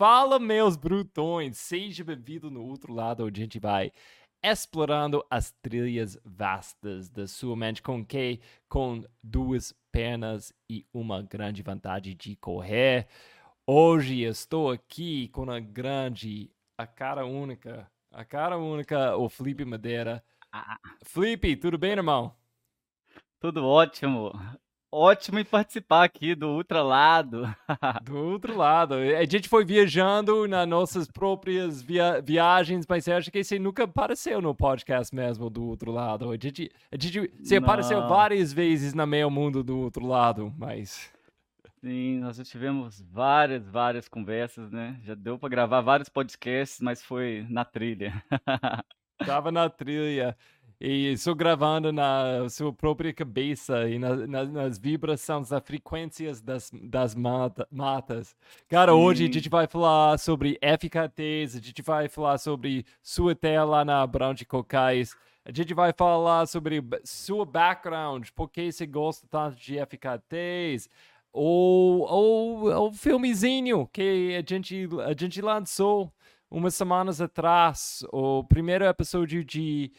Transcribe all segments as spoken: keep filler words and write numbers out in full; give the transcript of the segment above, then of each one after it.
Fala, meus brutões! Seja bem-vindo no outro lado, onde a gente vai explorando as trilhas vastas da sua mente com que, com duas pernas e uma grande vontade de correr. Hoje estou aqui com a grande, a cara única, a cara única, o Felipe Madeira. Ah, Felipe, tudo bem, irmão? tudo ótimo. Ótimo em participar aqui do Ultralado. Do outro lado, a gente foi viajando nas nossas próprias via viagens, mas você acha que você nunca apareceu no podcast mesmo do outro lado? A gente, a gente, você apareceu Não, várias vezes no meio mundo do outro lado, mas sim, nós já tivemos várias, várias conversas, né? Já deu para gravar vários podcasts, mas foi na trilha. tava na trilha e só gravando na sua própria cabeça e na, na, nas vibrações, das frequências das, das mata, matas. Cara, hoje a gente Sim, vai falar sobre F K Ts, a gente vai falar sobre sua terra lá na Branche Cocais, a gente vai falar sobre sua background, por que você gosta tanto de F K Ts, ou, ou o filmezinho que a gente, a gente lançou umas semanas atrás, o primeiro episódio de,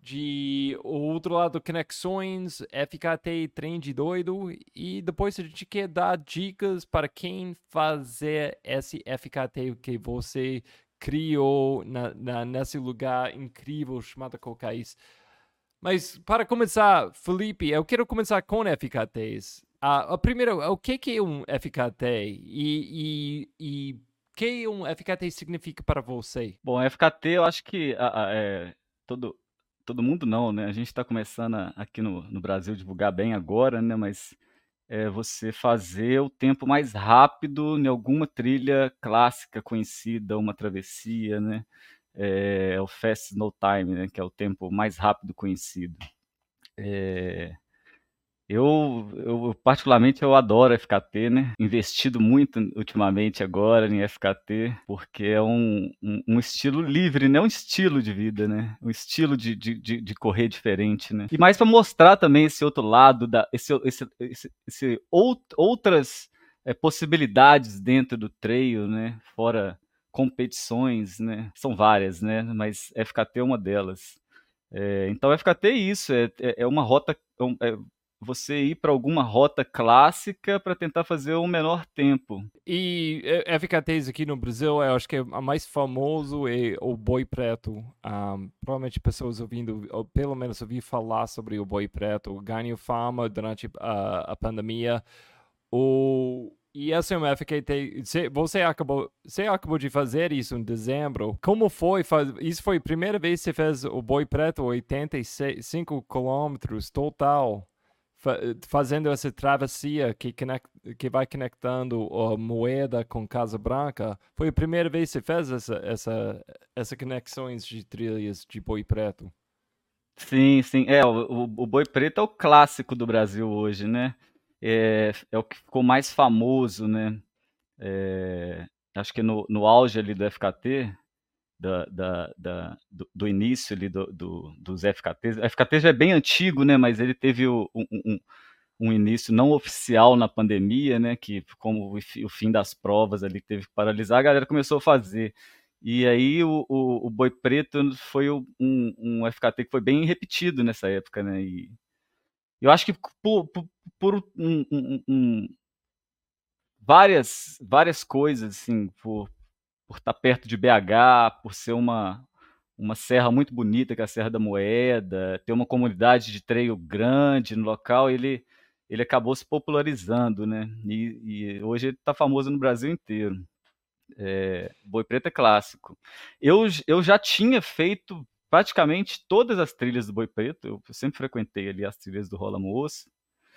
de O Outro Lado Conexões, F K T Trem de Doido, e depois a gente quer dar dicas para quem fazer esse F K T que você criou na, na, nesse lugar incrível chamado Cocais. Mas para começar, Felipe, eu quero começar com F K Ts. Ah, primeiro, o que que é um F K T e, e, e que um F K T significa para você? bom, F K T eu acho que a- a- é, todo, todo mundo não, né? A gente está começando a- aqui no, no Brasil divulgar bem agora, né? Mas é você fazer o tempo mais rápido em alguma trilha clássica conhecida, uma travessia, né? É, o Fast Snow Time, né? Que é o tempo mais rápido conhecido. É, eu, eu, particularmente, eu adoro F K T, né? Investido muito ultimamente agora em F K T, porque é um, um, um estilo livre, né? Um estilo de vida, né? Um estilo de, de, de, de correr diferente, né? E mais para mostrar também esse outro lado, da, esse, esse, esse, esse out, outras é, possibilidades dentro do trail, né? Fora competições, né? São várias, né? Mas F K T é uma delas. É, então F K T é isso, é, é é uma rota, é você ir para alguma rota clássica para tentar fazer um menor tempo. E eh, F K Ts aqui no Brasil, eu acho que a mais famoso é o Boi Preto. Um, provavelmente pessoas ouvindo, ou pelo menos ouvi falar sobre o Boi Preto, ganhou fama durante a, a pandemia. O, e esse é um F K T. Você acabou, você acabou de fazer isso em dezembro. Como foi? Faz, isso foi a primeira vez que você fez o Boi Preto, oitenta e cinco quilômetros total, fa- fazendo essa travessia que, conect, que vai conectando a Moeda com Casa Branca. Foi a primeira vez que você fez essa, essa, essa conexões de trilhas de Boi Preto. Sim, sim. É, o, o, o Boi Preto é o clássico do Brasil hoje, né? É, é o que ficou mais famoso, né? É, acho que no, no auge ali do F K T, da, da, da- do, do início ali do, do- dos F K Ts. O F K T já é bem antigo, né? Mas ele teve o- um, um- um início não oficial na pandemia, né? Que como o, fi- o fim das provas ali teve que paralisar, a galera começou a fazer. E aí o, o, o Boi Preto foi o- um, um F K T que foi bem repetido nessa época, né? E eu acho que por, por, por um- um- um- várias, várias coisas, assim, por por estar perto de B H, por ser uma, uma serra muito bonita, que é a Serra da Moeda, ter uma comunidade de trail grande no local, ele, ele acabou se popularizando, né? E, e hoje ele está famoso no Brasil inteiro. É, Boi Preto é clássico. Eu, eu já tinha feito praticamente todas as trilhas do Boi Preto, eu sempre frequentei ali as trilhas do Rola Moça,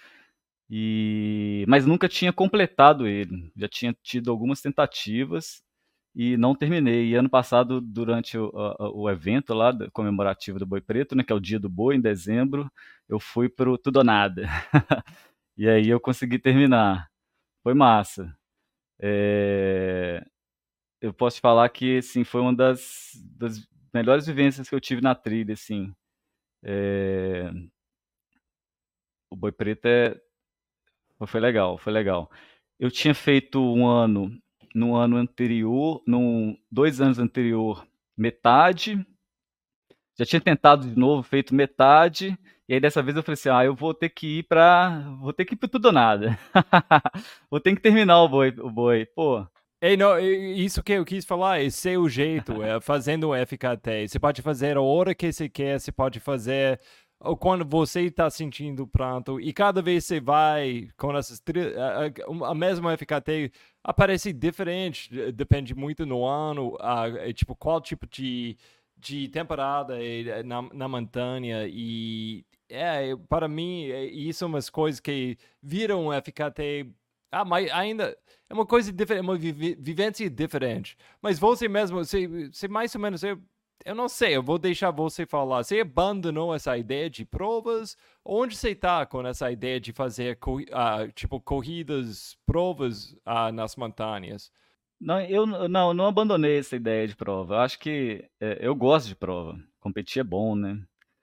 e, mas nunca tinha completado ele. Já tinha tido algumas tentativas e não terminei. E ano passado, durante o, a- o evento lá da- comemorativo do Boi Preto, né, que é o Dia do Boi, em dezembro, eu fui pro Tudo ou Nada. E aí eu consegui terminar. Foi massa. É, eu posso te falar que assim, foi uma das, das melhores vivências que eu tive na trilha. Assim. É, o Boi Preto é, foi legal, foi legal. Eu tinha feito um ano no ano anterior, no dois anos anterior, metade. Já tinha tentado de novo, feito metade, e aí dessa vez eu falei assim: ah, eu vou ter que ir para, vou ter que ir para tudo ou nada. Vou ter que terminar o boi, o boi. Pô, É, não, isso que eu quis falar, é seu jeito, é fazendo o F K T. Você pode fazer a hora que você quer, você pode fazer quando você está sentindo pronto. E cada vez você vai com essas a, a mesma F K T aparece diferente, depende muito no ano, uh, tipo qual tipo de, de temporada é na, na montanha. E é, para mim, isso é umas coisas que viram o F K T. Ah, mas ainda é uma coisa diferente, uma vivência diferente. Mas você mesmo, você, você mais ou menos, eu, eu não sei, eu vou deixar você falar. Você abandonou essa ideia de provas? Onde você está com essa ideia de fazer, uh, tipo, corridas, provas uh, nas montanhas? não, eu não, não abandonei essa ideia de prova. Eu acho que é, eu gosto de prova. Competir é bom, né?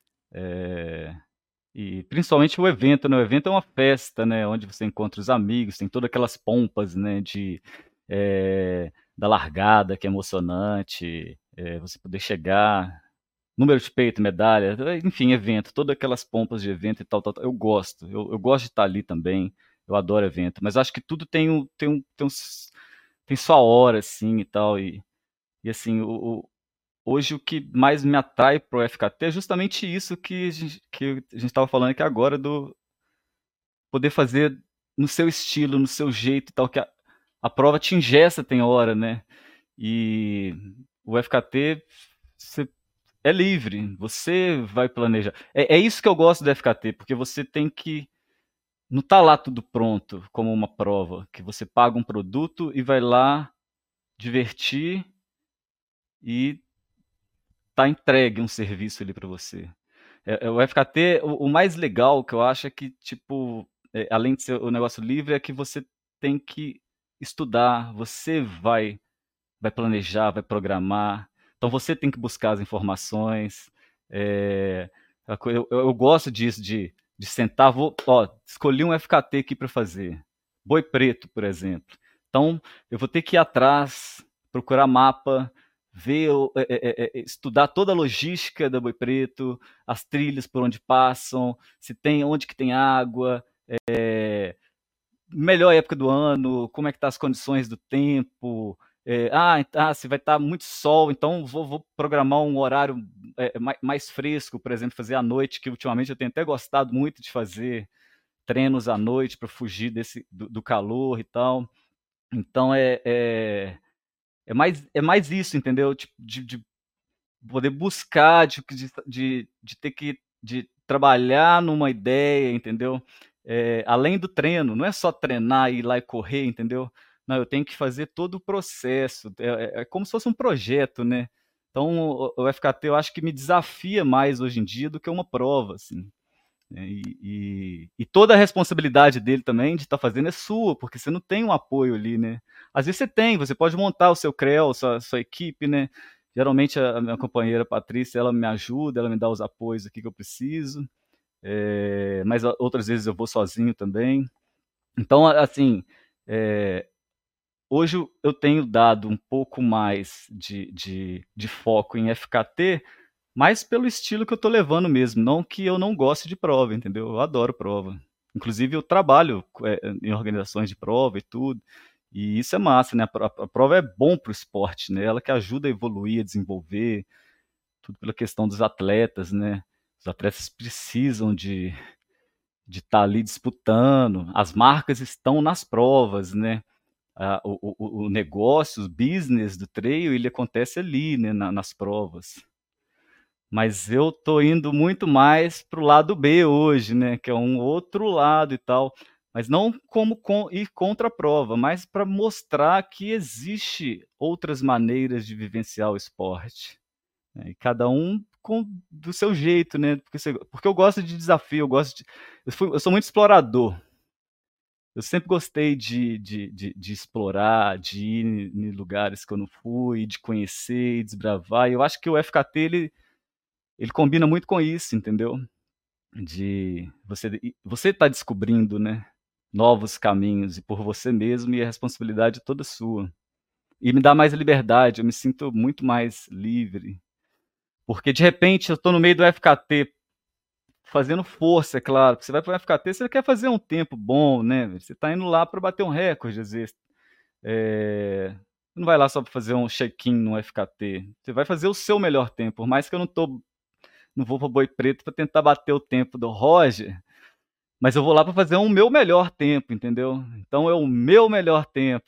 É, e principalmente o evento, né? O evento é uma festa, né? Onde você encontra os amigos, tem todas aquelas pompas, né? De, é, da largada, que é emocionante, é, você poder chegar, número de peito, medalha, enfim, evento, todas aquelas pompas de evento e tal, tal, tal. Eu gosto, eu, eu gosto de estar ali também, eu adoro evento, mas acho que tudo tem um, tem um, tem, um, tem sua hora, assim, e tal, e, e assim, o, o hoje o que mais me atrai pro F K T é justamente isso que a gente, que a gente estava falando aqui agora, do poder fazer no seu estilo, no seu jeito e tal, que a, a prova te ingessa tem hora, né? E o F K T você é livre, você vai planejar. É, é isso que eu gosto do F K T, porque você tem que. Não tá lá tudo pronto, como uma prova, que você paga um produto e vai lá divertir e tá entregue um serviço ali para você. É, é, o F K T, o, o mais legal que eu acho é que, tipo, é, além de ser o negócio livre, é que você tem que estudar, você vai, vai planejar, vai programar. Então você tem que buscar as informações. É, eu, eu, eu gosto disso, de, de sentar, vou, ó, escolhi um F K T aqui para fazer. Boi preto, por exemplo. Então eu vou ter que ir atrás, procurar mapa, ver, é, é, é, estudar toda a logística da Boi Preto, as trilhas por onde passam, se tem, onde que tem água, é, melhor época do ano, como é que tá as condições do tempo, é, ah, ah, se vai estar muito sol, então vou, vou programar um horário é, mais, mais fresco, por exemplo, fazer à noite, que ultimamente eu tenho até gostado muito de fazer treinos à noite para fugir desse, do, do calor e tal. Então é, é, é, mais, é mais isso, entendeu? Tipo, de, de poder buscar, de, de, de ter que de trabalhar numa ideia, entendeu? É, além do treino, não é só treinar, ir lá e correr, entendeu? Não, eu tenho que fazer todo o processo. É, é, é como se fosse um projeto, né? Então, o, o F K T eu acho que me desafia mais hoje em dia do que uma prova, assim. Né? E, e, e toda a responsabilidade dele também de estar tá fazendo é sua, porque você não tem um apoio ali, né? Às vezes você tem, você pode montar o seu C R E L, sua, sua equipe, né? Geralmente a minha companheira Patrícia, ela me ajuda, ela me dá os apoios aqui que eu preciso, é, mas outras vezes eu vou sozinho também. Então, assim, é, hoje eu tenho dado um pouco mais de, de, de foco em F K T, mas pelo estilo que eu tô levando mesmo, não que eu não goste de prova, entendeu? Eu adoro prova. Inclusive eu trabalho é, em organizações de prova e tudo, e isso é massa, né? A, a prova é bom pro esporte, né? Ela que ajuda a evoluir, a desenvolver, tudo pela questão dos atletas, né? Os atletas precisam de de estar ali disputando, as marcas estão nas provas, né? Ah, o, o, o negócio, o business do trail, ele acontece ali, né, na, nas provas. Mas eu tô indo muito mais pro lado B hoje, né, que é um outro lado e tal, mas não como com, ir contra a prova, mas para mostrar que existe outras maneiras de vivenciar o esporte, né, e cada um com, do seu jeito, né, porque, você, porque eu gosto de desafio, eu gosto de, eu, fui, eu sou muito explorador. Eu sempre gostei de, de, de, de explorar, de ir em lugares que eu não fui, de conhecer e desbravar. E eu acho que o F K T ele, ele combina muito com isso, entendeu? De você você tá descobrindo, né, novos caminhos e por você mesmo, e a responsabilidade é toda sua. e me dá mais liberdade, eu me sinto muito mais livre. Porque de repente eu estou no meio do F K T, fazendo força, é claro. Você vai para o F K T, você quer fazer um tempo bom, né? Você está indo lá para bater um recorde, às vezes. É... Você não vai lá só para fazer um check-in no F K T. Você vai fazer o seu melhor tempo. Por mais que eu não, tô... não vou para Boi Preto para tentar bater o tempo do Roger, mas eu vou lá para fazer um meu melhor tempo, entendeu? Então é o meu melhor tempo.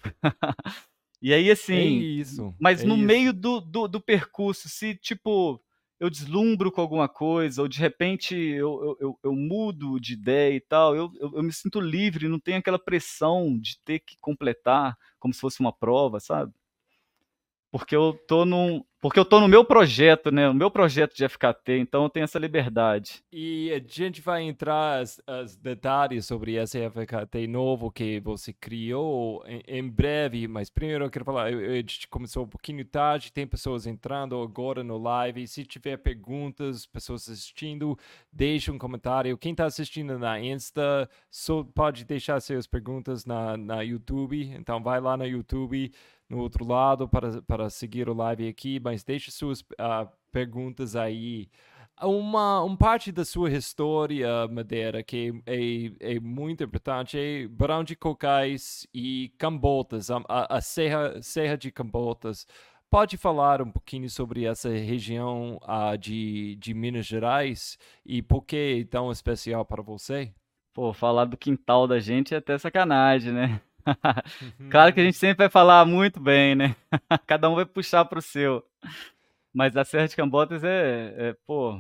E aí, É assim, isso, mas é no isso. meio do, do, do percurso, se tipo eu deslumbro com alguma coisa, ou de repente eu, eu, eu, eu mudo de ideia e tal, eu, eu, eu me sinto livre, não tenho aquela pressão de ter que completar como se fosse uma prova, sabe? Porque eu tô num, porque eu tô no meu projeto, né? O meu projeto de F K T, então eu tenho essa liberdade. E a gente vai entrar as, as detalhes sobre esse F K T novo que você criou em, em breve, mas primeiro eu quero falar, eu- eu- a gente começou um pouquinho tarde, tem pessoas entrando agora no live, se tiver perguntas, pessoas assistindo, deixa um comentário. Quem está assistindo na Insta, só pode deixar suas perguntas na, na YouTube, então vai lá no YouTube, no outro lado, para, para seguir o live aqui, mas deixe suas ah, perguntas aí. Uma, uma parte da sua história, Madeira, que é, é muito importante, é Barão de Cocais e Cambotas, a, a, a Serra, Serra de Cambotas. Pode falar um pouquinho sobre essa região uh, de, de Minas Gerais e por que é tão especial para você? Pô, falar do quintal da gente é até sacanagem, né? Claro que a gente sempre vai falar muito bem, né? Cada um vai puxar pro seu. Mas a Serra de Cambotas é, é pô,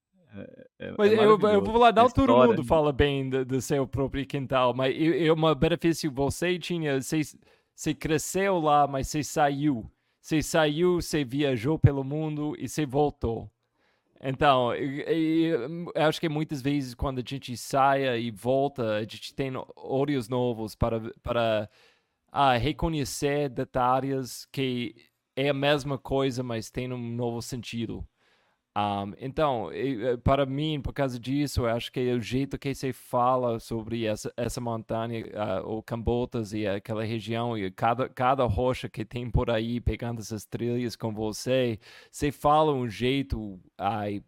é, Mas é eu, eu maravilhoso. vou lá, A não todo história. mundo fala bem do, do seu próprio quintal, mas é é um benefício. Você tinha, você, você cresceu lá, mas você saiu. Você saiu, você viajou pelo mundo e você voltou. Então, e- e eu acho que muitas vezes quando a gente sai e volta, a gente tem olhos novos para, para ah, reconhecer detalhes que é a mesma coisa, mas tem um novo sentido. Um, então, e, eh, para mim, por causa disso, eu acho que é o jeito que você fala sobre essa, essa montanha, uh, o Cambotas e aquela região, e cada, cada rocha que tem por aí, pegando essas trilhas com você, você fala um jeito, ai,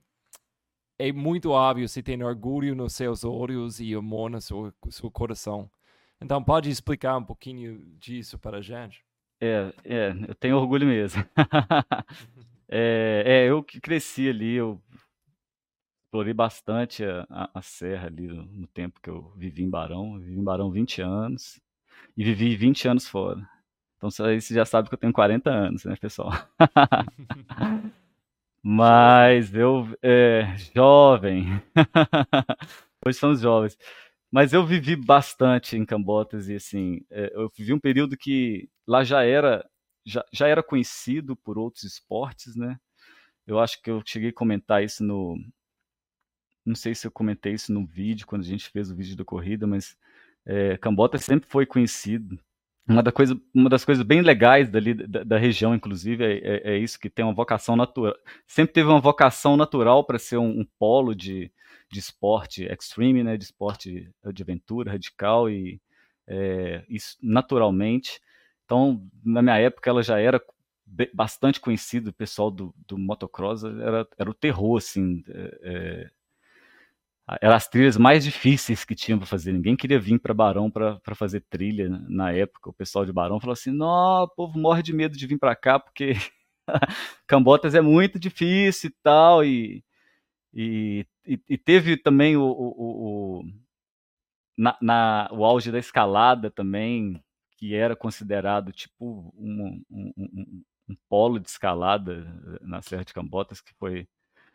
é muito óbvio, você tem orgulho nos seus olhos e amor no seu, seu coração. Então, pode explicar um pouquinho disso para a gente? É, é, eu tenho orgulho mesmo. É, é, eu que cresci ali, eu explorei bastante a, a- a serra ali no, no tempo que eu vivi em Barão. Eu vivi em Barão vinte anos e vivi vinte anos fora. Então isso aí você já sabe que eu tenho quarenta anos, né, pessoal? Jovem. Mas eu, é, jovem, hoje são os jovens. Mas eu vivi bastante em Cambotas e assim, é, eu vivi um período que lá já era já, já era conhecido por outros esportes, né? Eu acho que eu cheguei a comentar isso no, não sei se eu comentei isso no vídeo quando a gente fez o vídeo da corrida, mas é, Cambotas sempre foi conhecido. Uma, da coisa, uma das coisas bem legais dali, da, da região, inclusive, é, é, é isso que tem uma vocação natural. Sempre teve uma vocação natural para ser um, um polo de, de esporte extreme, né, de esporte de aventura radical e é, isso naturalmente. Então, na minha época, ela já era be- bastante conhecida, o pessoal do, do motocross era, era o terror, assim, é, eram as trilhas mais difíceis que tinham para fazer. Ninguém queria vir para Barão para fazer trilha né? Na época. O pessoal de Barão falou assim: "Não, o povo morre de medo de vir para cá porque Cambotas é muito difícil e tal". E, e, e, e teve também o, o, o, na, na, o auge da escalada também, que era considerado tipo um, um, um, um polo de escalada na Serra de Cambotas, que foi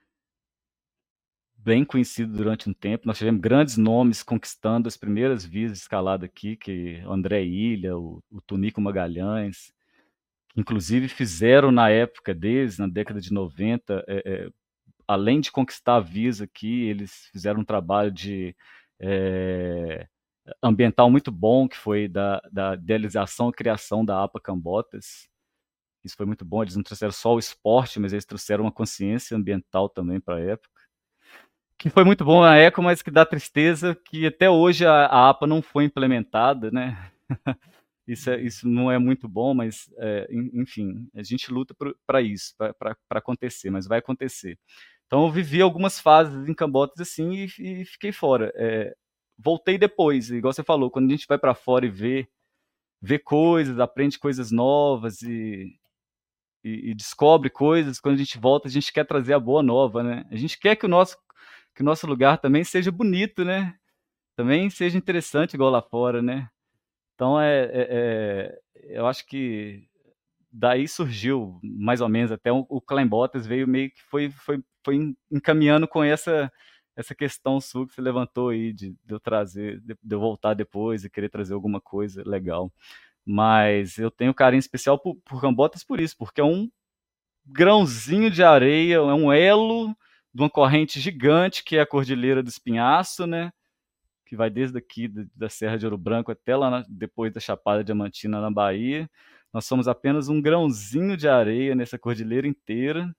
bem conhecido durante um tempo. Nós tivemos grandes nomes conquistando as primeiras vias de escalada aqui, que o André Ilha, o, o Tunico Magalhães, que inclusive fizeram na época deles, na década de noventa, é, é, além de conquistar vias aqui, eles fizeram um trabalho de é, ambiental muito bom, que foi da, da idealização e criação da APA Cambotas. Isso foi muito bom. Eles não trouxeram só o esporte, mas eles trouxeram uma consciência ambiental também para a época. Que foi muito bom na época, mas que dá tristeza que até hoje a, a APA não foi implementada, né? isso, é, isso não é muito bom, mas, é, enfim, a gente luta para isso, para acontecer, mas vai acontecer. Então eu vivi algumas fases em Cambotas assim e, e fiquei fora. É, voltei depois, igual você falou, quando a gente vai para fora e vê, vê coisas, aprende coisas novas e, e, e descobre coisas, quando a gente volta, a gente quer trazer a boa nova, né? A gente quer que o nosso, que o nosso lugar também seja bonito, né? Também seja interessante igual lá fora, né? Então, é, é, é, eu acho que daí surgiu, mais ou menos, até o, o Clembotas veio meio que foi, foi, foi encaminhando com essa, essa questão sua que você levantou aí, de, de eu trazer, de, de eu voltar depois e querer trazer alguma coisa legal. Mas eu tenho carinho especial por, por Cambotas por isso, porque é um grãozinho de areia, é um elo de uma corrente gigante que é a Cordilheira do Espinhaço, né? Que vai desde aqui da Serra de Ouro Branco até lá na, depois da Chapada Diamantina na Bahia. Nós somos apenas um grãozinho de areia nessa cordilheira inteira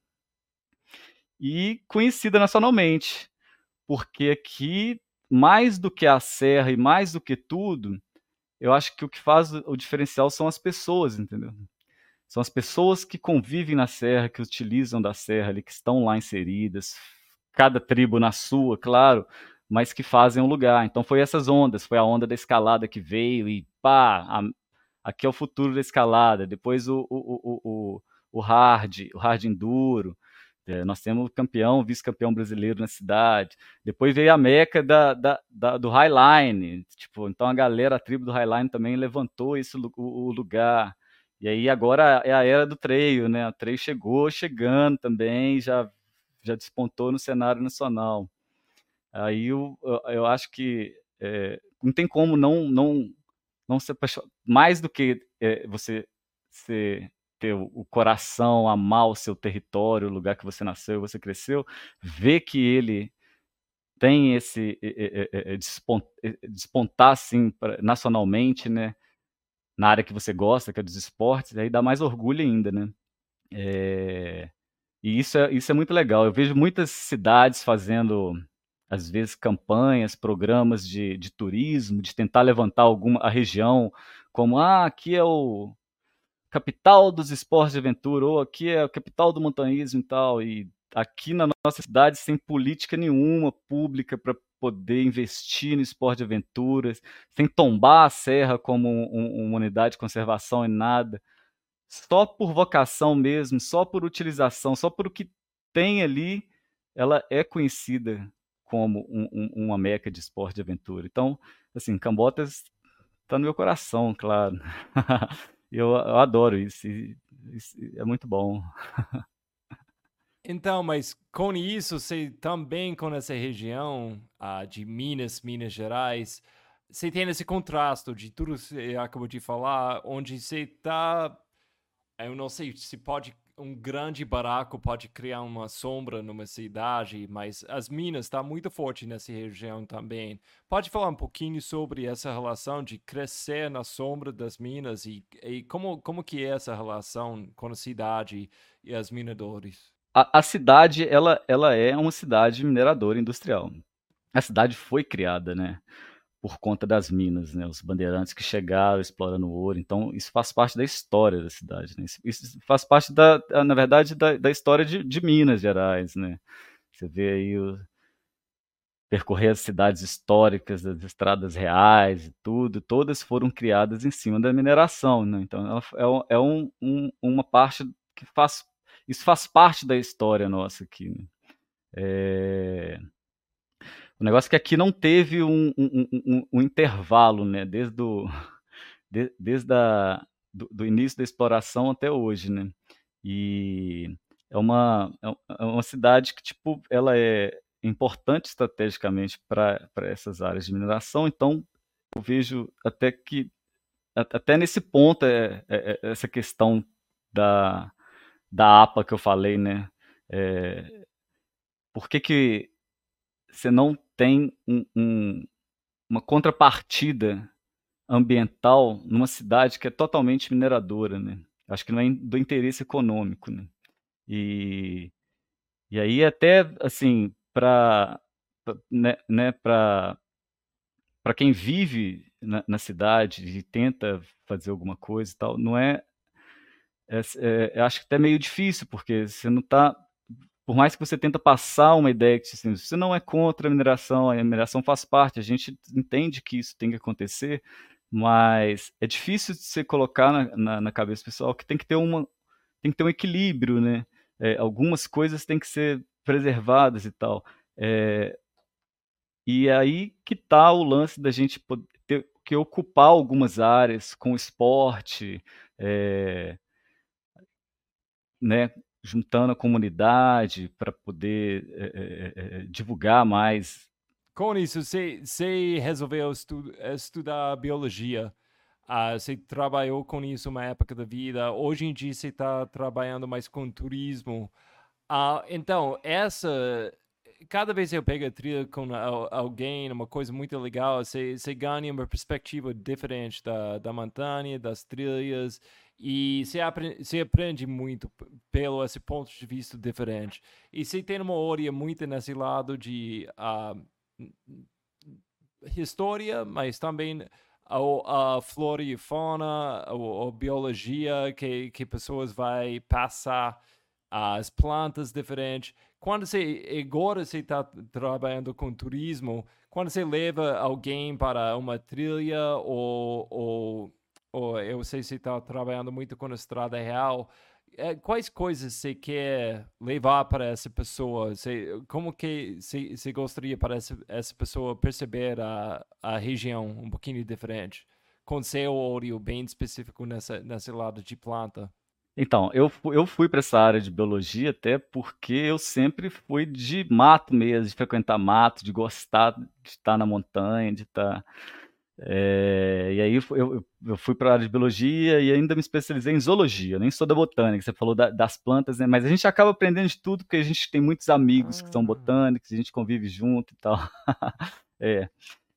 e conhecida nacionalmente, porque aqui, mais do que a serra e mais do que tudo, eu acho que o que faz o diferencial são as pessoas, entendeu? São as pessoas que convivem na serra, que utilizam da serra ali, que estão lá inseridas, cada tribo na sua, claro, mas que fazem um lugar. Então foi essas ondas, foi a onda da escalada que veio e pá, a, aqui é o futuro da escalada, depois o, o, o, o, o hard, o hard enduro, é, nós temos campeão, vice-campeão brasileiro na cidade. Depois veio a meca da, da, da, do Highline. Tipo, então a galera, a tribo do Highline também levantou esse, o, o lugar. E aí agora é a era do trail, né? O trail chegou chegando também, já, já despontou no cenário nacional. Aí eu, eu, eu acho que é, não tem como não não não se apaixonar, mais do que é, você ser, ter o, o coração, amar o seu território, o lugar que você nasceu, você cresceu, ver que ele tem esse é, é, é, despont, despontar assim pra, nacionalmente, né? Na área que você gosta, que é dos esportes, aí dá mais orgulho ainda, né? É, e isso é, isso é muito legal. Eu vejo muitas cidades fazendo, às vezes, campanhas, programas de, de turismo, de tentar levantar alguma a região, como, ah, aqui é o capital dos esportes de aventura, ou aqui é a capital do montanhismo e tal. E aqui na nossa cidade, sem política nenhuma pública para poder investir no esporte de aventuras, sem tombar a serra como um, um, uma unidade de conservação e nada, só por vocação mesmo, só por utilização, só por o que tem ali, ela é conhecida como um, um, uma meca de esporte de aventura. Então, assim, Cambotas está no meu coração, claro. eu, eu adoro isso, isso, é muito bom. Então, mas com isso, você também com essa região ah, de Minas, Minas Gerais, você tem esse contraste de tudo que você acabou de falar, onde você está, eu não sei se pode, um grande baraco pode criar uma sombra numa cidade, mas as Minas está muito forte nessa região também. Pode falar um pouquinho sobre essa relação de crescer na sombra das minas e, e como, como que é essa relação com a cidade e as mineradores? A, a cidade, ela, ela é uma cidade mineradora industrial. A cidade foi criada, né? Por conta das minas, né? Os bandeirantes que chegaram explorando o ouro. Então, isso faz parte da história da cidade, né? Isso, isso faz parte, da, na verdade, da, da história de, de Minas Gerais, né? Você vê aí o, percorrer as cidades históricas, as estradas reais e tudo, todas foram criadas em cima da mineração, né? Então, ela é, um, é um, um, uma parte que faz... Isso faz parte da história nossa aqui, né? É... O negócio é que aqui não teve um, um, um, um intervalo, né? Desde, o, de, desde a, do, do início da exploração até hoje, né? E é uma, é uma cidade que, tipo, ela é importante estrategicamente para essas áreas de mineração, então eu vejo até que, até nesse ponto, é, é, é essa questão da, da APA que eu falei, né? É, por que que você não tem um, um, uma contrapartida ambiental numa cidade que é totalmente mineradora, né? Acho que não é do interesse econômico, né? E, e aí até assim para né, né para para quem vive na na cidade e tenta fazer alguma coisa e tal, não é é s eh, eu acho que até meio difícil, porque você não tá por mais que você tenta passar uma ideia que, assim, você não é contra a mineração, a mineração faz parte, a gente entende que isso tem que acontecer, mas é difícil de você colocar na na na cabeça do pessoal que tem que ter uma tem que ter um equilíbrio, né, eh, algumas coisas têm que ser preservadas e tal. Eh, e aí que tá o lance da gente po ter que ocupar algumas áreas com esporte, eh né, juntando a comunidade para poder, eh eh eh eh, divulgar mais. Com isso, você você resolveu estu estudar biologia. Ah, você trabalhou com isso uma época da vida. Hoje em dia você está trabalhando mais com turismo. Ah, então, essa cada vez que eu pego a trilha com al alguém, uma coisa muito legal, você você ganha uma perspectiva diferente da da montanha, das trilhas, e você apren você aprende muito p pelo esse ponto de vista diferente. E você tem uma área muito nesse lado de, ah, história, mas também a, a flora e fauna, a, a biologia que, que pessoas vai passar, as plantas diferentes. Quando você agora você está trabalhando com turismo, quando você leva alguém para uma trilha ou, ou, ou eu sei se está trabalhando muito com a estrada real, é, quais coisas você quer levar para essa pessoa? Você, como que você, você gostaria para essa, essa pessoa perceber a, a região um pouquinho diferente? Com seu olho bem específico nessa, nesse lado de planta. Então, eu fu eu fui para essa área de biologia até porque eu sempre fui de mato mesmo, de frequentar mato, de gostar de estar na montanha, de estar, eh, e aí eu fu eu eu eu fui para a área de biologia e ainda me especializei em zoologia, eu nem sou da botânica, você falou da das plantas, né, mas a gente acaba aprendendo de tudo, porque a gente tem muitos amigos que são Ah. botânicos, a gente convive junto e tal. É.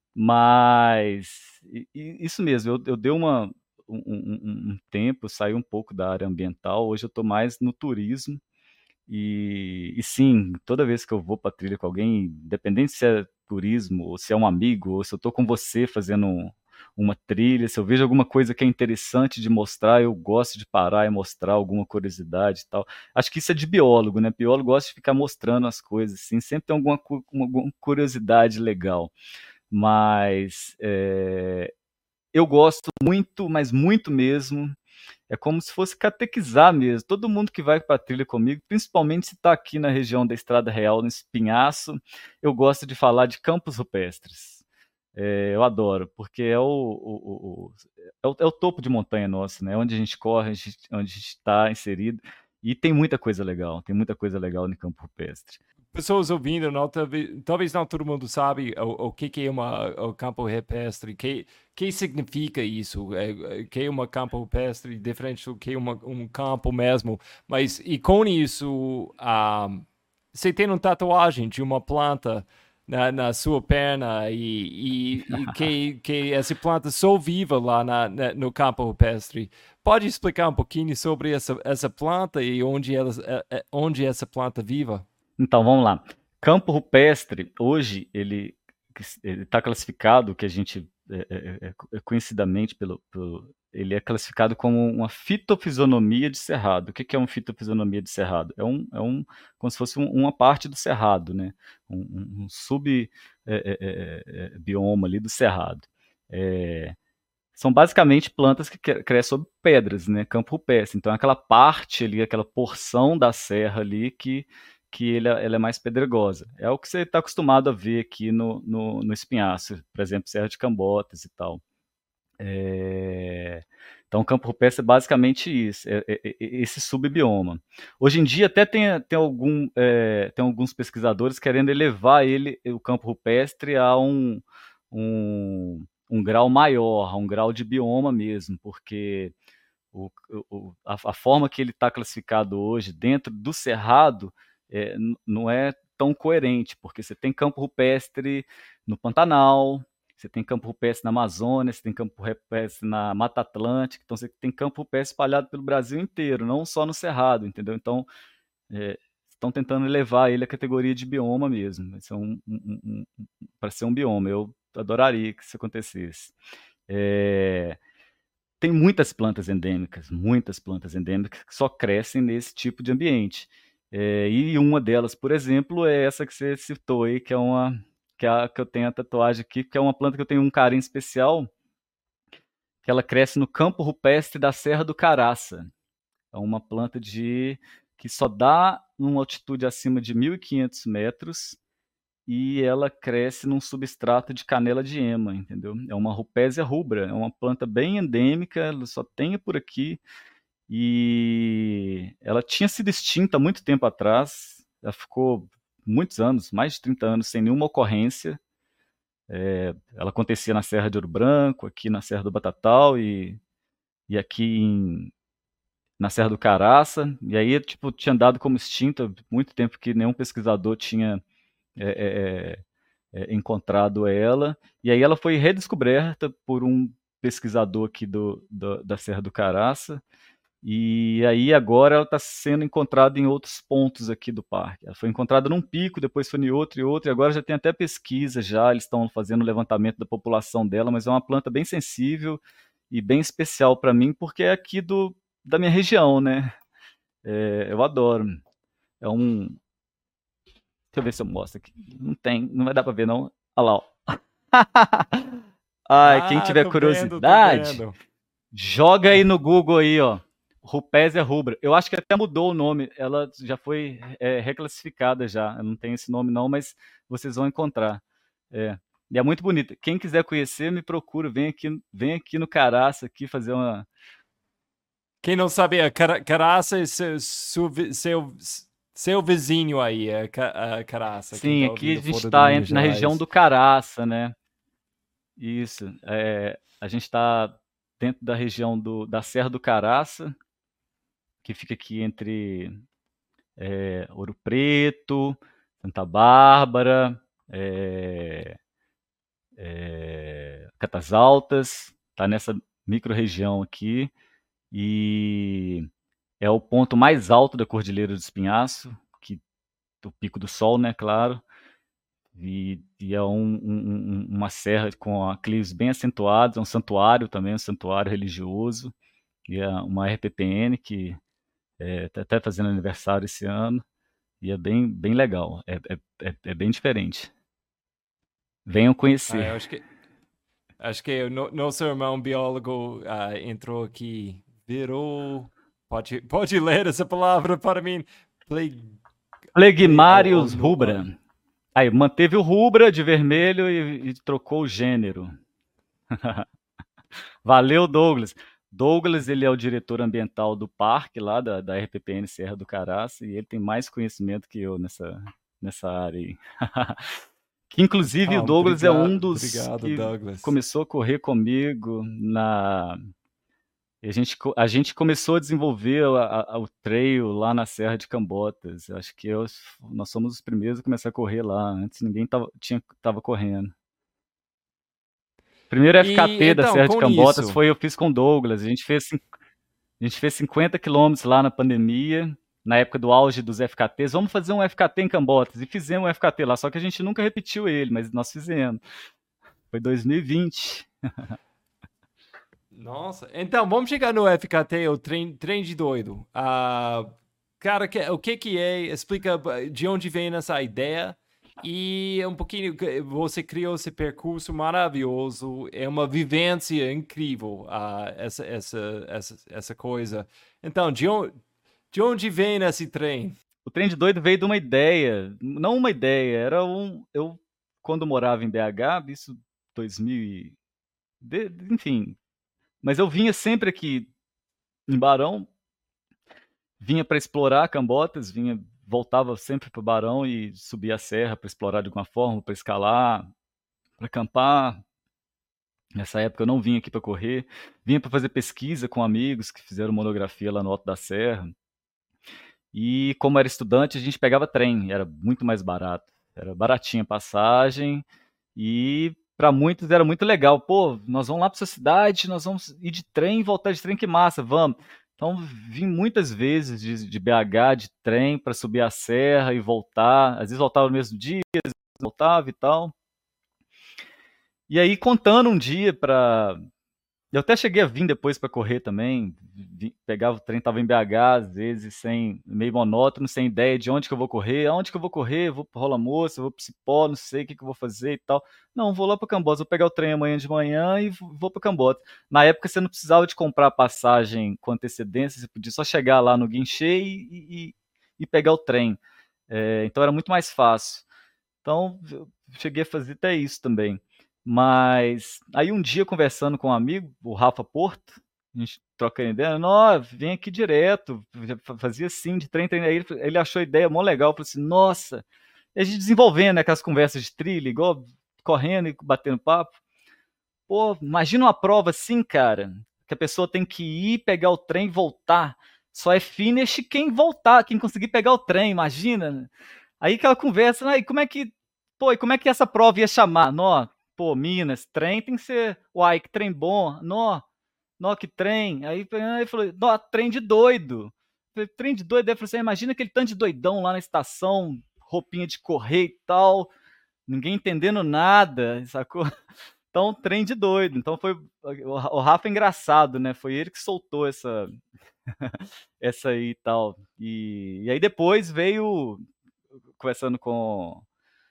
Mas i i isso mesmo, eu eu dei uma um um um um tempo, eu saí um pouco da área ambiental, hoje eu estou mais no turismo, e e sim, toda vez que eu vou pra trilha com alguém, independente se é turismo ou se é um amigo, ou se eu estou com você fazendo um uma trilha, se eu vejo alguma coisa que é interessante de mostrar, eu gosto de parar e mostrar alguma curiosidade e tal. Acho que isso é de biólogo, né, biólogo gosta de ficar mostrando as coisas, assim, sempre tem alguma cu alguma curiosidade legal. Mas, eh, eu gosto muito, mas muito mesmo, é como se fosse catequizar mesmo, todo mundo que vai pra trilha comigo, principalmente se tá aqui na região da Estrada Real, no Espinhaço, eu gosto de falar de campos rupestres. Eh, eu adoro, porque é o o o o é o é o topo de montanha nosso, né, onde a gente corre, a gente onde a gente tá inserido, e tem muita coisa legal, tem muita coisa legal no campo rupestre. Pessoas ouvindo, não, talvez, talvez não todo mundo sabe o, o que, que é uma, o campo rupestre, que que significa isso, é, é, que é uma campo rupestre diferente do que uma, um campo mesmo, mas e com isso, ah, você tem uma tatuagem de uma planta na, na sua perna e, e, e que, que essa planta só viva lá na, na- no campo rupestre. Pode explicar um pouquinho sobre essa, essa planta e onde, ela, é- é- onde essa planta viva? Então, vamos lá. Campo rupestre, hoje, ele ele está classificado, que a gente, eh eh eh, eh, conhecidamente pelo pelo ele é classificado como uma fitofisionomia de cerrado. O que que é uma fitofisionomia de cerrado? É um é um como se fosse um uma parte do cerrado, né, um um um sub, eh eh eh eh, bioma ali do cerrado. Eh, são basicamente plantas que cre crescem sobre pedras, né, campo rupestre. Então é aquela parte ali, aquela porção da serra ali que que ele é ela é mais pedregosa. É o que você está acostumado a ver aqui no no no Espinhaço, por exemplo, Serra de Cambotas e tal. Eh, então o campo rupestre é basicamente isso, é é é esse subbioma. Hoje em dia até tem tem algum, eh, tem alguns pesquisadores querendo elevar ele o campo rupestre a um um um grau maior, a um grau de bioma mesmo, porque o o a a forma que ele está classificado hoje dentro do cerrado, eh, n não é tão coerente, porque você tem campo rupestre no Pantanal, você tem campo rupestre na Amazônia, você tem campo rupestre na Mata Atlântica, então você tem campo rupestre espalhado pelo Brasil inteiro, não só no cerrado, entendeu. Então, eh, estão tentando elevar ele à categoria de bioma mesmo, vai ser um um um um pra ser um bioma, eu adoraria que isso acontecesse. É, tem muitas plantas endêmicas, muitas plantas endêmicas que só crescem nesse tipo de ambiente. É, e uma delas, por exemplo, é essa que você citou aí, que é uma que, é a, que eu tenho a tatuagem aqui, que é uma planta que eu tenho um carinho especial, que ela cresce no campo rupestre da Serra do Caraça. É uma planta de que só dá numa altitude acima de mil e quinhentos metros e ela cresce num substrato de canela de ema, entendeu? É uma Rupésia rubra, é uma planta bem endêmica, ela só tem por aqui e ela tinha sido extinta há muito tempo atrás, ela ficou muitos anos, mais de trinta anos, sem nenhuma ocorrência. É, ela acontecia na Serra de Ouro Branco, aqui na Serra do Batatal e, e aqui em, na Serra do Caraça, e aí tipo, tinha dado como extinta muito tempo que nenhum pesquisador tinha é, é, é, encontrado ela, e aí ela foi redescoberta por um pesquisador aqui do, do, da Serra do Caraça, e aí agora ela está sendo encontrada em outros pontos aqui do parque. Ela foi encontrada num pico, depois foi em outro e outro, e agora já tem até pesquisa já, eles estão fazendo o levantamento da população dela, mas é uma planta bem sensível e bem especial para mim, porque é aqui do, da minha região, né? É, eu adoro. É um. Deixa eu ver se eu mostro aqui. Não tem, não vai dar para ver, não. Olha lá, ó. Ai, quem Ah, tiver tô vendo, tô curiosidade, vendo. joga aí no Google aí, ó. Rupésia rubra. Eu acho que até mudou o nome. Ela já foi é, reclassificada já. Eu não tenho esse nome não, mas vocês vão encontrar. É. E é muito bonita. Quem quiser conhecer, me procura. Vem aqui, vem aqui no Caraça aqui fazer uma. Quem não sabia, Cara- Caraça é seu, seu, seu, seu vizinho aí, é Ca- a Caraça, quem Sim, tá aqui a ouvindo gente fora de está Minas na região Gerais. do Caraça, né? Isso. É, a gente está dentro da região do, da Serra do Caraça, que fica aqui entre é, Ouro Preto, Santa Bárbara, é, é, Catas Altas, está nessa micro-região aqui e é o ponto mais alto da Cordilheira do Espinhaço, que o Pico do Sol, né, claro, e, e é um, um, um, uma serra com aclives bem acentuados, é um santuário também, um santuário religioso, e é uma R P P N que está até fazendo aniversário esse ano, e é bem, bem legal, é, é, é, é bem diferente. Venham Ah, conhecer. eu acho que, acho que o no- nosso irmão biólogo ah, entrou aqui, virou. Pode, pode ler essa palavra para mim? Ple, ple, oh, oh, Flegmarius no, rubra. ah, Aí, manteve o rubra de vermelho e, e trocou o gênero. Valeu, Douglas. Douglas, ele é o diretor ambiental do parque lá da, da R P P N Serra do Caraça e ele tem mais conhecimento que eu nessa, nessa área aí. Que inclusive o então, Douglas é obrigado, um dos obrigado, que Douglas. começou a correr comigo na a gente, co- a gente começou a desenvolver a- a- o trail lá na Serra de Cambotas. Acho que eu- nós somos os primeiros a começar a correr lá. Antes ninguém tava, tinha, tava correndo. Primeiro E F K T da então, Serra de com Cambotas isso, foi eu fiz com o Douglas. A gente fez, cin- a gente fez cinquenta quilômetros lá na pandemia, na época do auge dos F K Ts. Vamos fazer um F K T em Cambotas. E fizemos um F K T lá, só que a gente nunca repetiu ele, mas nós fizemos. Foi dois mil e vinte. nossa, então vamos chegar no F K T, o trem, trem de doido. Ah, cara, que- o que que é? Explica ah, de onde vem essa ideia e um pouquinho, que você criou esse percurso maravilhoso, é uma vivência incrível, ah, essa, essa, essa, essa coisa. Então, de onde, de onde vem esse trem? O trem de doido veio de uma ideia, não uma ideia, era um. Eu, quando morava em B H, isso dois mil, e- de- enfim, mas eu vinha sempre aqui em Barão, vinha para explorar Cambotas, vinha, voltava sempre para o Barão e subia a serra para explorar de alguma forma, para escalar, para acampar. Nessa época eu não vinha aqui para correr, vinha para fazer pesquisa com amigos que fizeram monografia lá no Alto da Serra. E como era estudante, a gente pegava trem, era muito mais barato. Era baratinha a passagem e para muitos era muito legal. Pô, nós vamos lá para sua cidade, nós vamos ir de trem e voltar de trem, que massa, vamos. Então vim muitas vezes de, de B H de trem para subir a serra e voltar. Às vezes voltava no mesmo dia, às vezes voltava e tal. E aí, contando um dia pra. Eu até cheguei a vir depois para correr também. vi- Pegava o trem, tava em B H, às vezes, sem, meio monótono, sem ideia de onde que eu vou correr, aonde que eu vou correr, vou pro Rola Moça, vou pro Cipó, não sei o que que eu vou fazer e tal. Não, vou lá para Cambota, vou pegar o trem amanhã de manhã e v- vou para Cambota. Na época você não precisava de comprar passagem com antecedência, você podia só chegar lá no guichê e, e, e pegar o trem. É, então era muito mais fácil. Então, eu cheguei a fazer até isso também. Mas aí um dia conversando com um amigo, o Rafa Porto, a gente trocando ideia, não, vem aqui direto, já fa- fazia assim, de trem, trem. Aí ele, ele achou a ideia mó legal, falou assim, nossa, e a gente desenvolvendo, né, aquelas conversas de trilha, igual correndo e batendo papo. Pô, imagina uma prova assim, cara, que a pessoa tem que ir, pegar o trem e voltar. Só é finish quem voltar, quem conseguir pegar o trem, imagina. Aí aquela conversa, né, e como é que, pô, e como é que essa prova ia chamar? Nó, pô, Minas, trem tem que ser, uai, que trem bom, nó, nó, que trem. Aí ele falou, nó, trem de doido. Falei, trem de doido, aí ele falou assim, imagina aquele tanto de doidão lá na estação, roupinha de correr e tal, ninguém entendendo nada, sacou? Então, trem de doido. Então foi o Rafa é engraçado, né? Foi ele que soltou essa essa aí e tal. E, e aí depois veio conversando com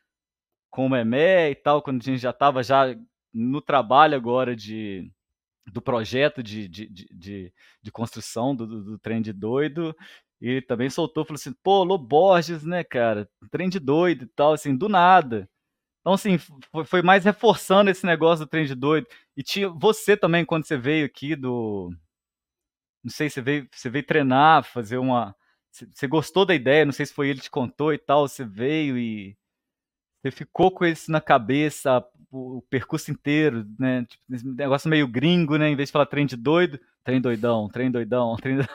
com o Memé e tal, quando a gente já estava já no trabalho agora de do projeto de, de, de, de, de construção do, do, do trem de doido. E ele também soltou, falou assim, pô, Lô Borges, né, cara? Trem de doido e tal, assim, do nada. Então, assim, foi, foi mais reforçando esse negócio do trem de doido. E tinha você também, quando você veio aqui do. Não sei, você veio, você veio treinar, fazer uma. Você você gostou da ideia, não sei se foi ele que te contou e tal, você veio e você ficou com isso na cabeça o, o percurso inteiro, né? Tipo, esse negócio meio gringo, né? Em vez de falar trem de doido, trem doidão, trem doidão, trem. do-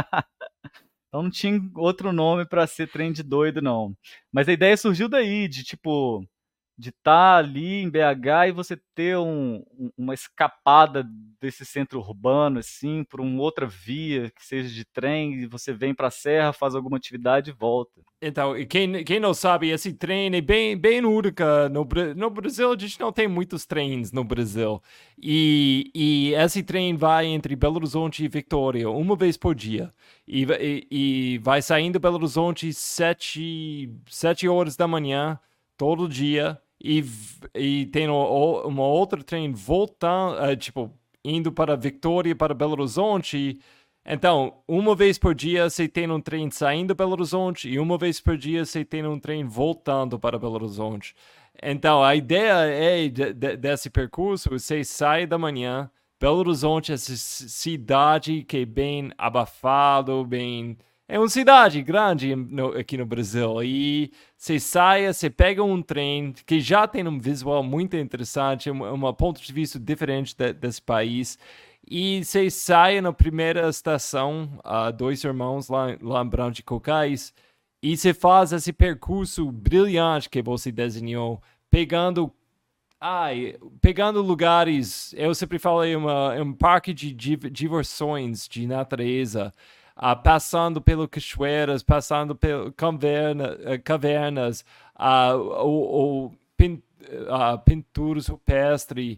Então não tinha outro nome para ser trem de doido, não. Mas a ideia surgiu daí, de tipo, de estar ali em B H e você ter um- um- uma escapada desse centro urbano, assim, por uma outra via, que seja de trem, e você vem para a serra, faz alguma atividade e volta. Então, e quem, quem não sabe, esse trem é bem, bem única. No, Bra- no Brasil, a gente não tem muitos trens no Brasil. E, e esse trem vai entre Belo Horizonte e Vitória, uma vez por dia. E, va- e, e vai saindo de Belo Horizonte sete, sete horas da manhã, todo dia. E, v- e tem o- o- uma outra trem voltando, eh, tipo, indo para Vitória, para Belo Horizonte. Então, uma vez por dia você tem um trem saindo de Belo Horizonte e uma vez por dia você tem um trem voltando para Belo Horizonte. Então, a ideia é de- de- desse percurso, você sai da manhã, Belo Horizonte é essa ci- cidade que é bem abafado, bem... É uma cidade grande no- aqui no Brasil. E você sai, você pega um trem que já tem um visual muito interessante, um, um ponto de vista diferente de- desse país. E você sai na primeira estação, uh, dois irmãos lá, lá em Brão de Cocais, e você faz esse percurso brilhante que você desenhou, pegando, ai, pegando lugares. Eu sempre falei uma, um parque de div- diversões de natureza, uh, passando pelas cachoeiras, passando pelas caverna, uh, cavernas, uh, o, o pin, uh, pinturas rupestres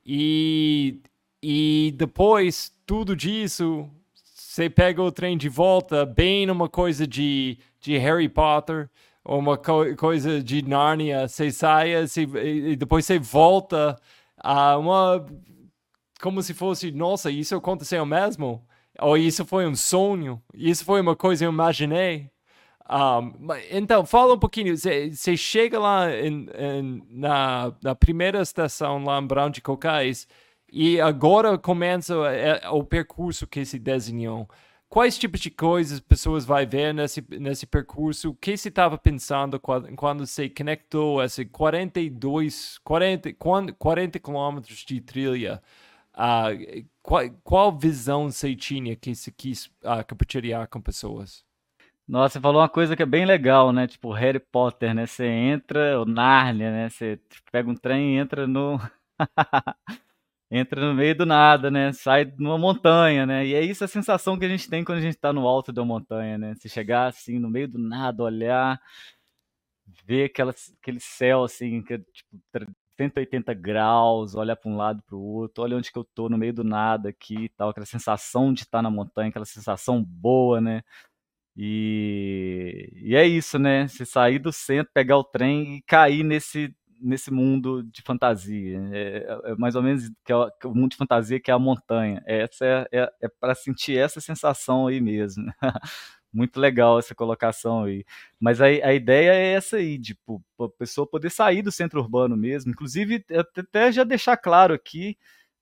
e e depois, tudo disso, você pega o trem de volta, bem numa coisa de, de Harry Potter, ou uma co coisa de Nárnia. Você sai você, e depois você volta a uma. Como se fosse, nossa, isso aconteceu mesmo? Ou isso foi um sonho? Isso foi uma coisa que eu imaginei? Um, então, fala um pouquinho. Você chega lá em, em, na, na primeira estação, lá em Brão de Cocais, e agora começa é, o percurso que se desenhou. Quais tipos de coisas pessoas vão ver nesse, nesse percurso? O que você estava pensando quando, quando você conectou esse quarenta e dois, quarenta, quarenta quilômetros de trilha? Uh, qual, qual visão você tinha que você quis uh, compartilhar com pessoas? Nossa, você falou uma coisa que é bem legal, né? Tipo Harry Potter, né? Você entra, o Nárnia, né? Você tipo, pega um trem e entra no entra no meio do nada, né? Sai numa montanha, né? E é isso a sensação que a gente tem quando a gente tá no alto da montanha, né? Se chegar assim no meio do nada, olhar, ver aquela, aquele céu assim, que é, tipo, cento e oitenta graus, olhar para um lado para o outro, olha onde que eu tô, no meio do nada aqui e tal, aquela sensação de estar na montanha, aquela sensação boa, né? E, e é isso, né? Você sair do centro, pegar o trem e cair nesse, nesse mundo de fantasia. É, é mais ou menos que é, o que é o mundo de fantasia que é a montanha. Essa é, é, é para sentir essa sensação aí mesmo. Muito legal essa colocação aí. Mas a, a ideia é essa aí, tipo, a pessoa poder sair do centro urbano mesmo. Inclusive, até já deixar claro aqui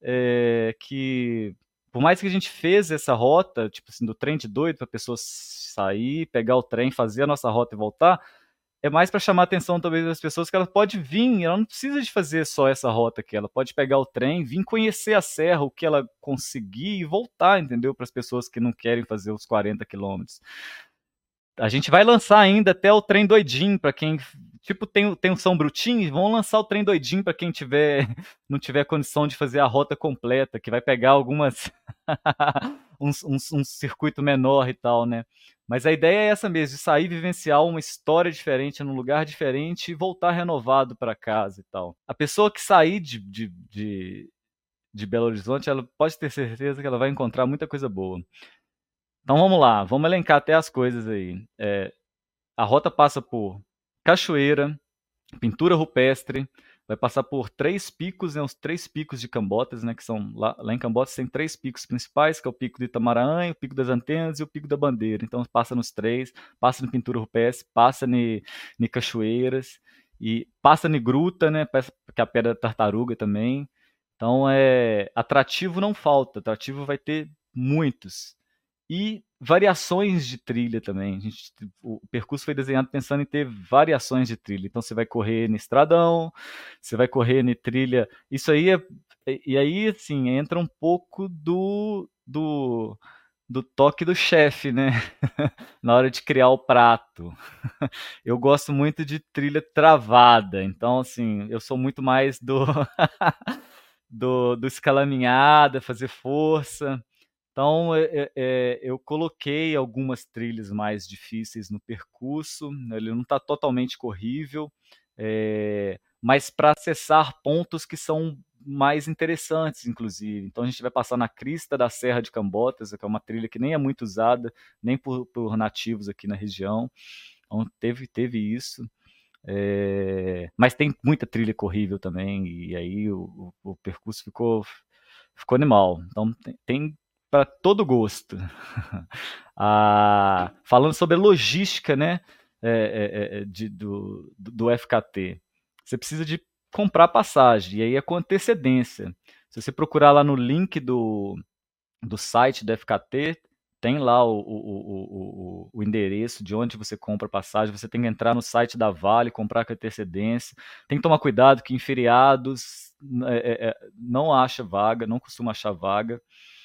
é, que por mais que a gente fez essa rota, tipo assim, do trem de doido, para a pessoa sair, pegar o trem, fazer a nossa rota e voltar, é mais para chamar a atenção talvez das pessoas que ela pode vir, ela não precisa de fazer só essa rota aqui, ela pode pegar o trem, vir conhecer a serra, o que ela conseguir e voltar, entendeu? Para as pessoas que não querem fazer os quarenta quilômetros. A gente vai lançar ainda até o trem doidinho para quem, tipo, tem, tem o São Brutinho, vão lançar o trem doidinho para quem tiver, não tiver condição de fazer a rota completa, que vai pegar algumas um, um, um circuito menor e tal, né? Mas a ideia é essa mesmo, de sair, vivenciar uma história diferente, num lugar diferente e voltar renovado para casa e tal. A pessoa que sair de, de, de, de Belo Horizonte, ela pode ter certeza que ela vai encontrar muita coisa boa. Então vamos lá, vamos elencar até as coisas aí. É, a rota passa por cachoeira, pintura rupestre, vai passar por três picos, né, os três picos de Cambotas, né, que são lá, lá em Cambotas tem três picos principais, que é o pico do Itamaraã, o pico das Antenas e o pico da Bandeira. Então passa nos três, passa em pintura rupestre, passa em cachoeiras e passa em gruta, né, que é a Pedra da Tartaruga também. Então é atrativo não falta, atrativo vai ter muitos. E variações de trilha também. A gente, o percurso foi desenhado pensando em ter variações de trilha. Então você vai correr no estradão, você vai correr na trilha. Isso aí é. E aí, assim, entra um pouco do, do, do toque do chefe, né? Na hora de criar o prato. Eu gosto muito de trilha travada. Então, assim, eu sou muito mais do, do, do escalaminhada, fazer força. Então, é, é, eu coloquei algumas trilhas mais difíceis no percurso, ele não está totalmente corrível, é, mas para acessar pontos que são mais interessantes, inclusive. Então, a gente vai passar na crista da Serra de Cambotas, que é uma trilha que nem é muito usada, nem por, por nativos aqui na região. Então, teve, teve isso. É, mas tem muita trilha corrível também, e aí o, o, o percurso ficou, ficou animal. Então, tem, tem para todo gosto. Ah, falando sobre a logística, né, é, é, de, do, do F K T, você precisa de comprar passagem, e aí é com antecedência. Se você procurar lá no link do, do site do F K T, tem lá o, o, o, o, o endereço de onde você compra passagem, você tem que entrar no site da Vale, comprar com antecedência, tem que tomar cuidado que em feriados é, é, não acha vaga, não costuma achar vaga,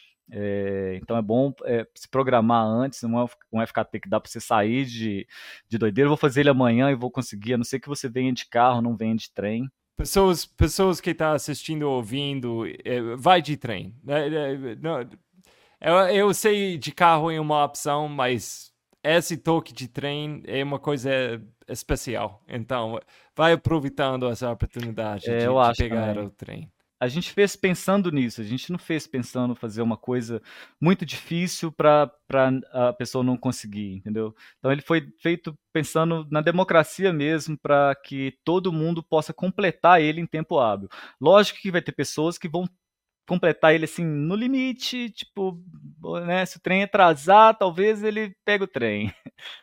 é, então é bom é, se programar antes, um, um F K T que dá para você sair de, de doideira, eu vou fazer ele amanhã e vou conseguir, a não ser que você venha de carro, não venha de trem. Pessoas, pessoas que estão tá assistindo, ouvindo, é, vai de trem. É, é, não, eu, eu sei de carro é uma opção, mas esse toque de trem é uma coisa especial. Então, vai aproveitando essa oportunidade É, de, eu de acho pegar também. o trem. A gente fez pensando nisso, a gente não fez pensando fazer uma coisa muito difícil para a pessoa não conseguir, entendeu? Então ele foi feito pensando na democracia mesmo, para que todo mundo possa completar ele em tempo hábil. Lógico que vai ter pessoas que vão completar ele assim no limite, tipo, né, se o trem atrasar, talvez ele pegue o trem.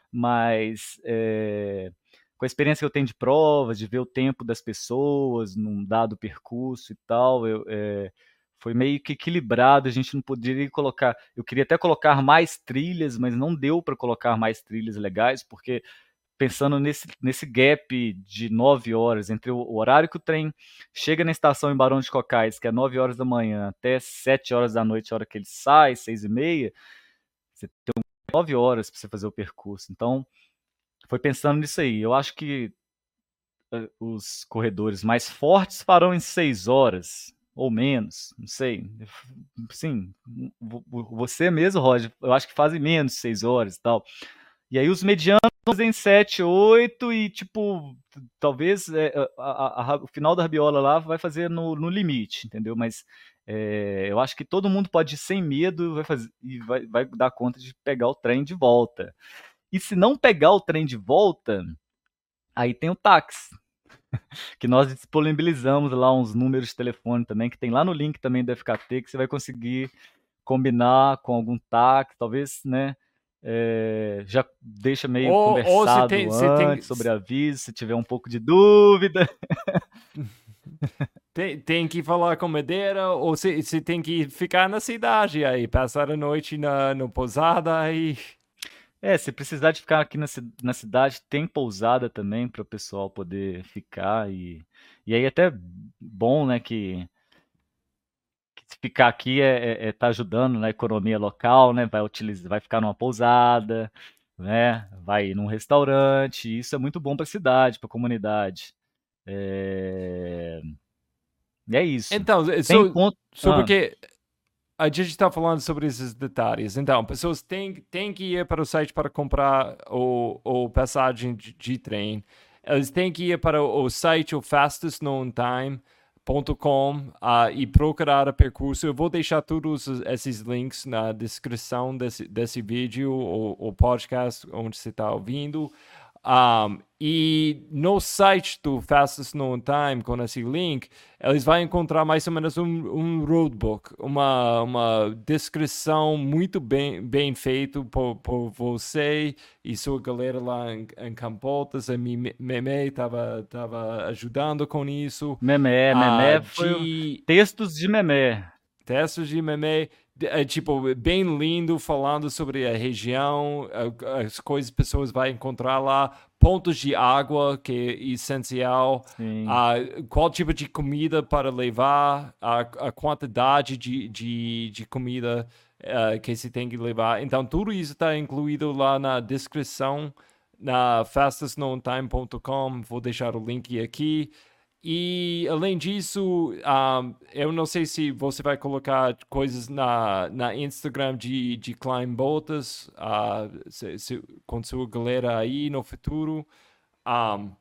Mas é, com a experiência que eu tenho de provas, de ver o tempo das pessoas num dado percurso e tal, eu, é, foi meio que equilibrado. A gente não poderia colocar. Eu queria até colocar mais trilhas, mas não deu para colocar mais trilhas legais, porque pensando nesse, nesse gap de nove horas entre o, o horário que o trem chega na estação em Barão de Cocais, que é nove horas da manhã, até sete horas da noite, a hora que ele sai, seis e meia, você tem nove horas para você fazer o percurso. Então, foi pensando nisso aí. Eu acho que uh, os corredores mais fortes farão em seis horas ou menos, não sei. Sim, você mesmo, Roger, eu acho que fazem menos de seis horas e tal. E aí os medianos Estamos em sete, oito e, tipo, talvez é, a, a, a, o final da rabiola lá vai fazer no, no limite, entendeu? Mas é, eu acho que todo mundo pode ir sem medo vai fazer, e vai, vai dar conta de pegar o trem de volta. E se não pegar o trem de volta, aí tem o táxi, que nós disponibilizamos lá uns números de telefone também, que tem lá no link também do F K T, que você vai conseguir combinar com algum táxi, talvez, né? É, já deixa meio Ou, ou se conversado tem, se tem, antes sobre aviso, se tiver um pouco de dúvida. tem, tem que falar com Madeira, ou se, se tem que ficar na cidade aí, passar a noite na no pousada aí. É, se precisar de ficar aqui na, ci- na cidade, tem pousada também para o pessoal poder ficar e, e aí até bom, né, que, que se ficar aqui é, é, é tá ajudando na economia local, né, vai utilizar, vai ficar numa pousada, né, vai ir num restaurante, e isso é muito bom para a cidade, para a comunidade. É, e é isso. Então, Tem so, ponto. so Ah, porque a gente está falando sobre esses detalhes. Então, pessoas têm, têm que ir para o site para comprar o, o passagem de, de trem. Eles têm que ir para o, o site, o fastest known time ponto com, uh, e procurar o percurso. Eu vou deixar todos esses links na descrição desse, desse vídeo, o, o podcast onde você está ouvindo. Um, e no site do Fastest Known Time, com esse link, eles vão encontrar mais ou menos um, um roadbook, uma, uma descrição muito bem, bem feito por, por você e sua galera lá em, em Campotas. A Meme estava tava ajudando com isso. Memé, Uh, Memé foi o- de textos de Memé. Testes de meme, é, tipo, bem lindo, falando sobre a região, a- as coisas que pessoas vão encontrar lá, pontos de água, que é essencial, Sim. ah, qual tipo de comida para levar, a, a quantidade de, de, de comida ah, que se tem que levar. Então, tudo isso está incluído lá na descrição, na fastest known time ponto com. Vou deixar o link aqui. E, além disso, um, eu não sei se você vai colocar coisas na, na Instagram de, de Climb Botas, uh, se, se, com sua galera aí no futuro. Um,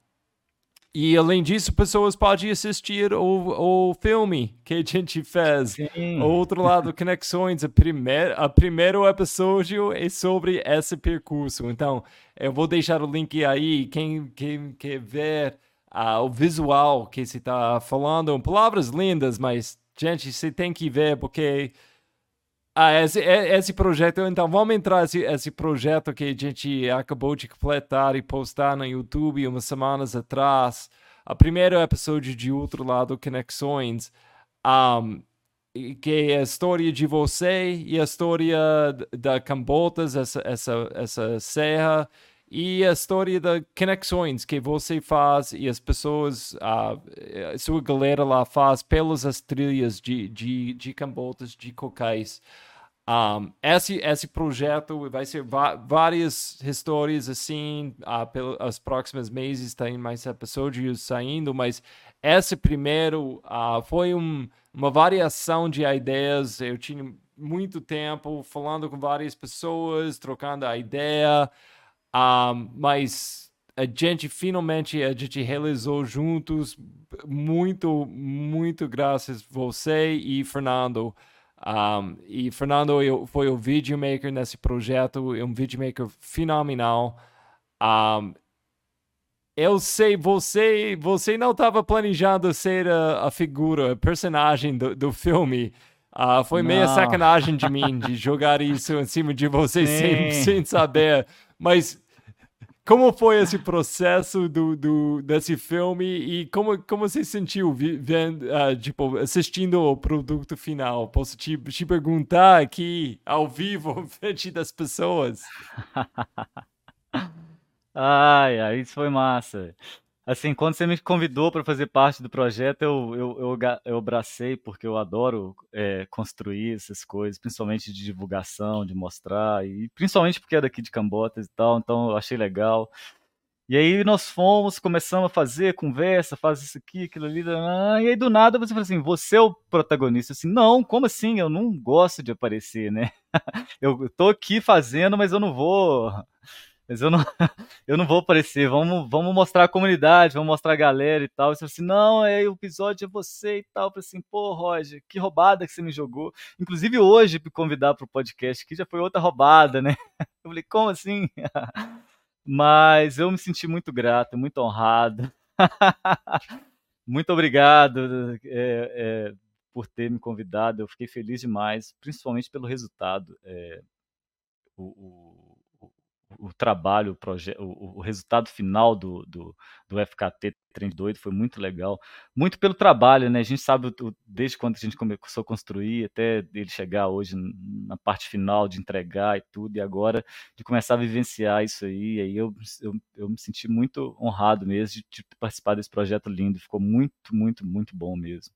e, além disso, pessoas podem assistir o, o filme que a gente fez. O Sim. outro lado, Conexões, a primeir, a primeiro episódio é sobre esse percurso. Então, eu vou deixar o link aí. Quem, quem quer ver ah, o visual que se está falando, palavras lindas, mas, gente, você tem que ver, porque ah, esse, esse projeto, então vamos entrar nesse esse projeto que a gente acabou de completar e postar no YouTube umas semanas atrás. O primeiro episódio de Outro Lado Conexões, um, que é a história de você e a história da Cambotas, essa, essa, essa serra, e a história das conexões que você faz e as pessoas, a, a sua galera lá faz pelas as trilhas de, de, de Cambotas, de Cocais. Um, esse, esse projeto vai ser várias histórias assim, uh, pelos próximos meses tem mais episódios saindo, mas esse primeiro uh, foi um, uma variação de ideias. Eu tinha muito tempo falando com várias pessoas, trocando a ideia, um, mas a gente finalmente a gente realizou juntos, muito, muito graças a você e Fernando. Um, e Fernando eu, foi o videomaker nesse projeto, é um videomaker fenomenal. Um, eu sei, você, você não estava planejando ser a, a figura, a personagem do, do filme. Uh, foi meio Não. sacanagem de mim de jogar isso em cima de você sem, Sim. sem saber. Mas como foi esse processo do, do, desse filme e como, como você sentiu vendo, uh, tipo, assistindo o produto final? Posso te, te perguntar aqui, ao vivo, frente das pessoas? Ai, ai, isso foi massa. Assim, quando você me convidou para fazer parte do projeto, eu, eu, eu, ga- eu abracei, porque eu adoro é, construir essas coisas, principalmente de divulgação, de mostrar, e principalmente porque é daqui de Cambotas e tal, então eu achei legal. E aí nós fomos, começamos a fazer conversa, faz isso aqui, aquilo ali, ah, e aí do nada você fala assim, você é o protagonista. Assim, não, como assim? Eu não gosto de aparecer, né? Eu tô aqui fazendo, mas eu não vou mas eu não, eu não vou aparecer, vamos, vamos mostrar a comunidade, vamos mostrar a galera e tal. E você falou assim, não, é, o episódio é você e tal. Eu falei assim, pô, Roger, que roubada que você me jogou. Inclusive hoje, me convidar para o podcast aqui já foi outra roubada, né? Eu falei, como assim? Mas eu me senti muito grato, muito honrado. Muito obrigado é, é, por ter me convidado. Eu fiquei feliz demais, principalmente pelo resultado. É, o, o, o, o trabalho, o, proje- o, o resultado final do, do, do F K T Trem Doido foi muito legal. Muito pelo trabalho, né? A gente sabe o- desde quando a gente começou a construir até ele chegar hoje na parte final de entregar e tudo, e agora de começar a vivenciar isso aí. Aí eu, eu, eu me senti muito honrado mesmo de, de participar desse projeto lindo. Ficou muito, muito, muito bom mesmo.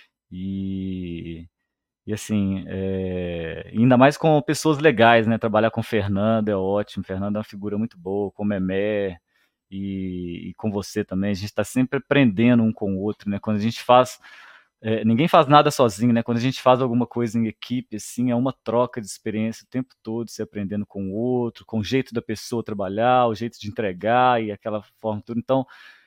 E e assim, é, ainda mais com pessoas legais, né? Trabalhar com o Fernando é ótimo. O Fernando é uma figura muito boa, com o Memé e, e com você também. A gente está sempre aprendendo um com o outro, né? Quando a gente faz, é, ninguém faz nada sozinho, né? Quando a gente faz alguma coisa em equipe, assim, é uma troca de experiência o tempo todo, se aprendendo com o outro, com o jeito da pessoa trabalhar, o jeito de entregar e aquela forma tudo. Então,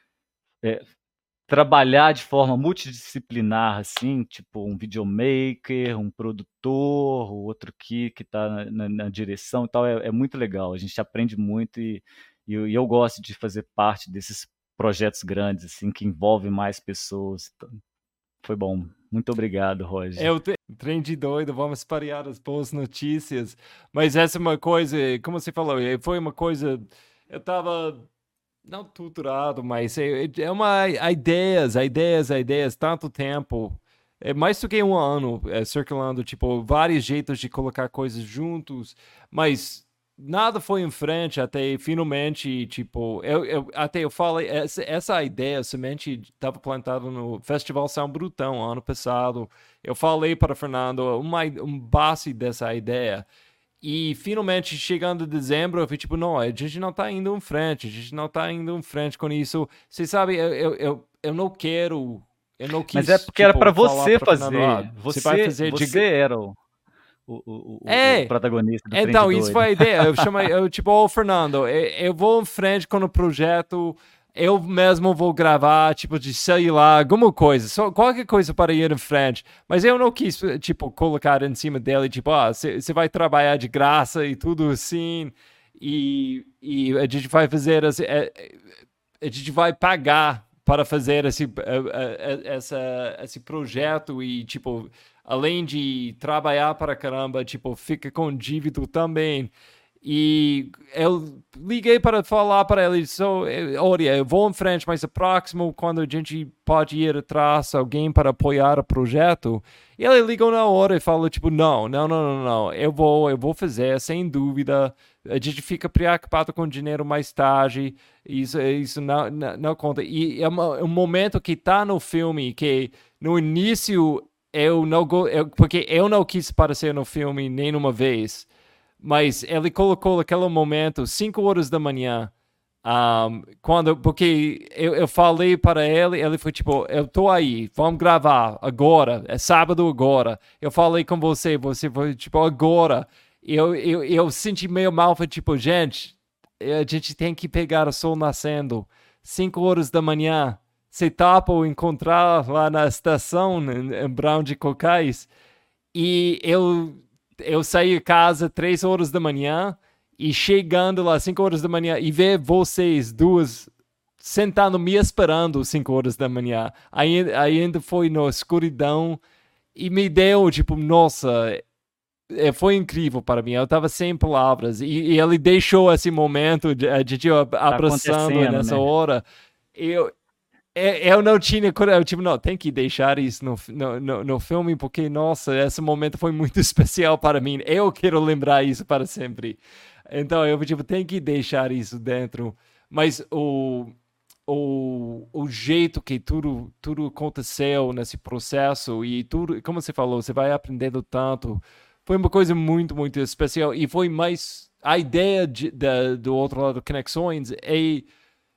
é, trabalhar de forma multidisciplinar, assim, tipo um videomaker, um produtor, o outro aqui que está na, na, na direção e tal, é, é muito legal. A gente aprende muito e, e, eu, e eu gosto de fazer parte desses projetos grandes, assim, que envolvem mais pessoas. Então, foi bom. Muito obrigado, É Roger. o tre- trem de doido, vamos espalhar as boas notícias. Mas essa é uma coisa, como você falou, eh, foi uma coisa. Eu tava não tutorado, mas é, é uma a ideias, a ideias, a ideias, tanto tempo. É mais do que um ano é, circulando, tipo, vários jeitos de colocar coisas juntos, mas nada foi em frente até finalmente, tipo, eu, eu até eu falei, essa, essa ideia semente estava plantada no Festival São Brutão ano passado. Eu falei para Fernando uma, um base dessa ideia. E finalmente, chegando em dezembro, eu fui tipo, não, a gente não tá indo em frente, a gente não tá indo em frente com isso. Você sabe, eu, eu, eu, eu não quero, eu não Mas é quis, porque era para tipo, falar você para Fernando, ah, fazer. você vai Você, fazer de... você era o, o, o, o, o É, protagonista do Trem de então, isso Doido. foi a ideia. Eu chamei, eu tipo, ô Fernando, eu, eu vou em frente com o projeto, eu mesmo vou gravar, tipo, de sei lá, alguma coisa, só qualquer coisa para ir em frente. Mas eu não quis, tipo, colocar em cima dele, tipo, ah, você vai trabalhar de graça e tudo assim, e, e a gente vai fazer, assim, é, a gente vai pagar para fazer esse, essa, esse projeto e, tipo, além de trabalhar para caramba, tipo, fica com dívida também. E eu liguei para falar para ele, so, olha, eu vou em frente, mas o próximo, quando a gente pode ir atrás, alguém para apoiar o projeto, e ele ligou na hora e falou, tipo, não, não, não, não, não, eu vou, eu vou fazer, sem dúvida, a gente fica preocupado com dinheiro mais tarde, isso, isso não, não, não conta. E é um momento que está no filme, que no início eu não, eu, porque eu não quis aparecer no filme nenhuma vez, mas ele colocou aquele momento, cinco horas da manhã, um, quando, porque eu, eu falei para ele, ele foi tipo, eu tô aí, vamos gravar agora, é sábado agora. Eu falei com você, você foi tipo, agora. Eu, eu, eu senti meio mal, foi tipo, gente, a gente tem que pegar o sol nascendo, cinco horas da manhã. Você topa encontrar lá na estação, em, em Brown de Cocais. E eu, eu saí de casa três horas da manhã e chegando lá cinco horas da manhã e ver vocês duas sentando me esperando cinco horas da manhã. Aí, ainda foi na escuridão e me deu, tipo, nossa, foi incrível para mim. Eu estava sem palavras. E, e ele deixou esse momento de a gente Tá abraçando acontecendo, nessa né? hora. Eu, eu não tinha coragem, tipo, não, tem que deixar isso no, no, no, no filme, porque, nossa, esse momento foi muito especial para mim. Eu quero lembrar isso para sempre. Então, eu, tipo, tem que deixar isso dentro. Mas o, o, o jeito que tudo, tudo aconteceu nesse processo e tudo, como você falou, você vai aprendendo tanto. Foi uma coisa muito, muito especial. E foi mais. A ideia de, de, do outro lado, Conexões, é.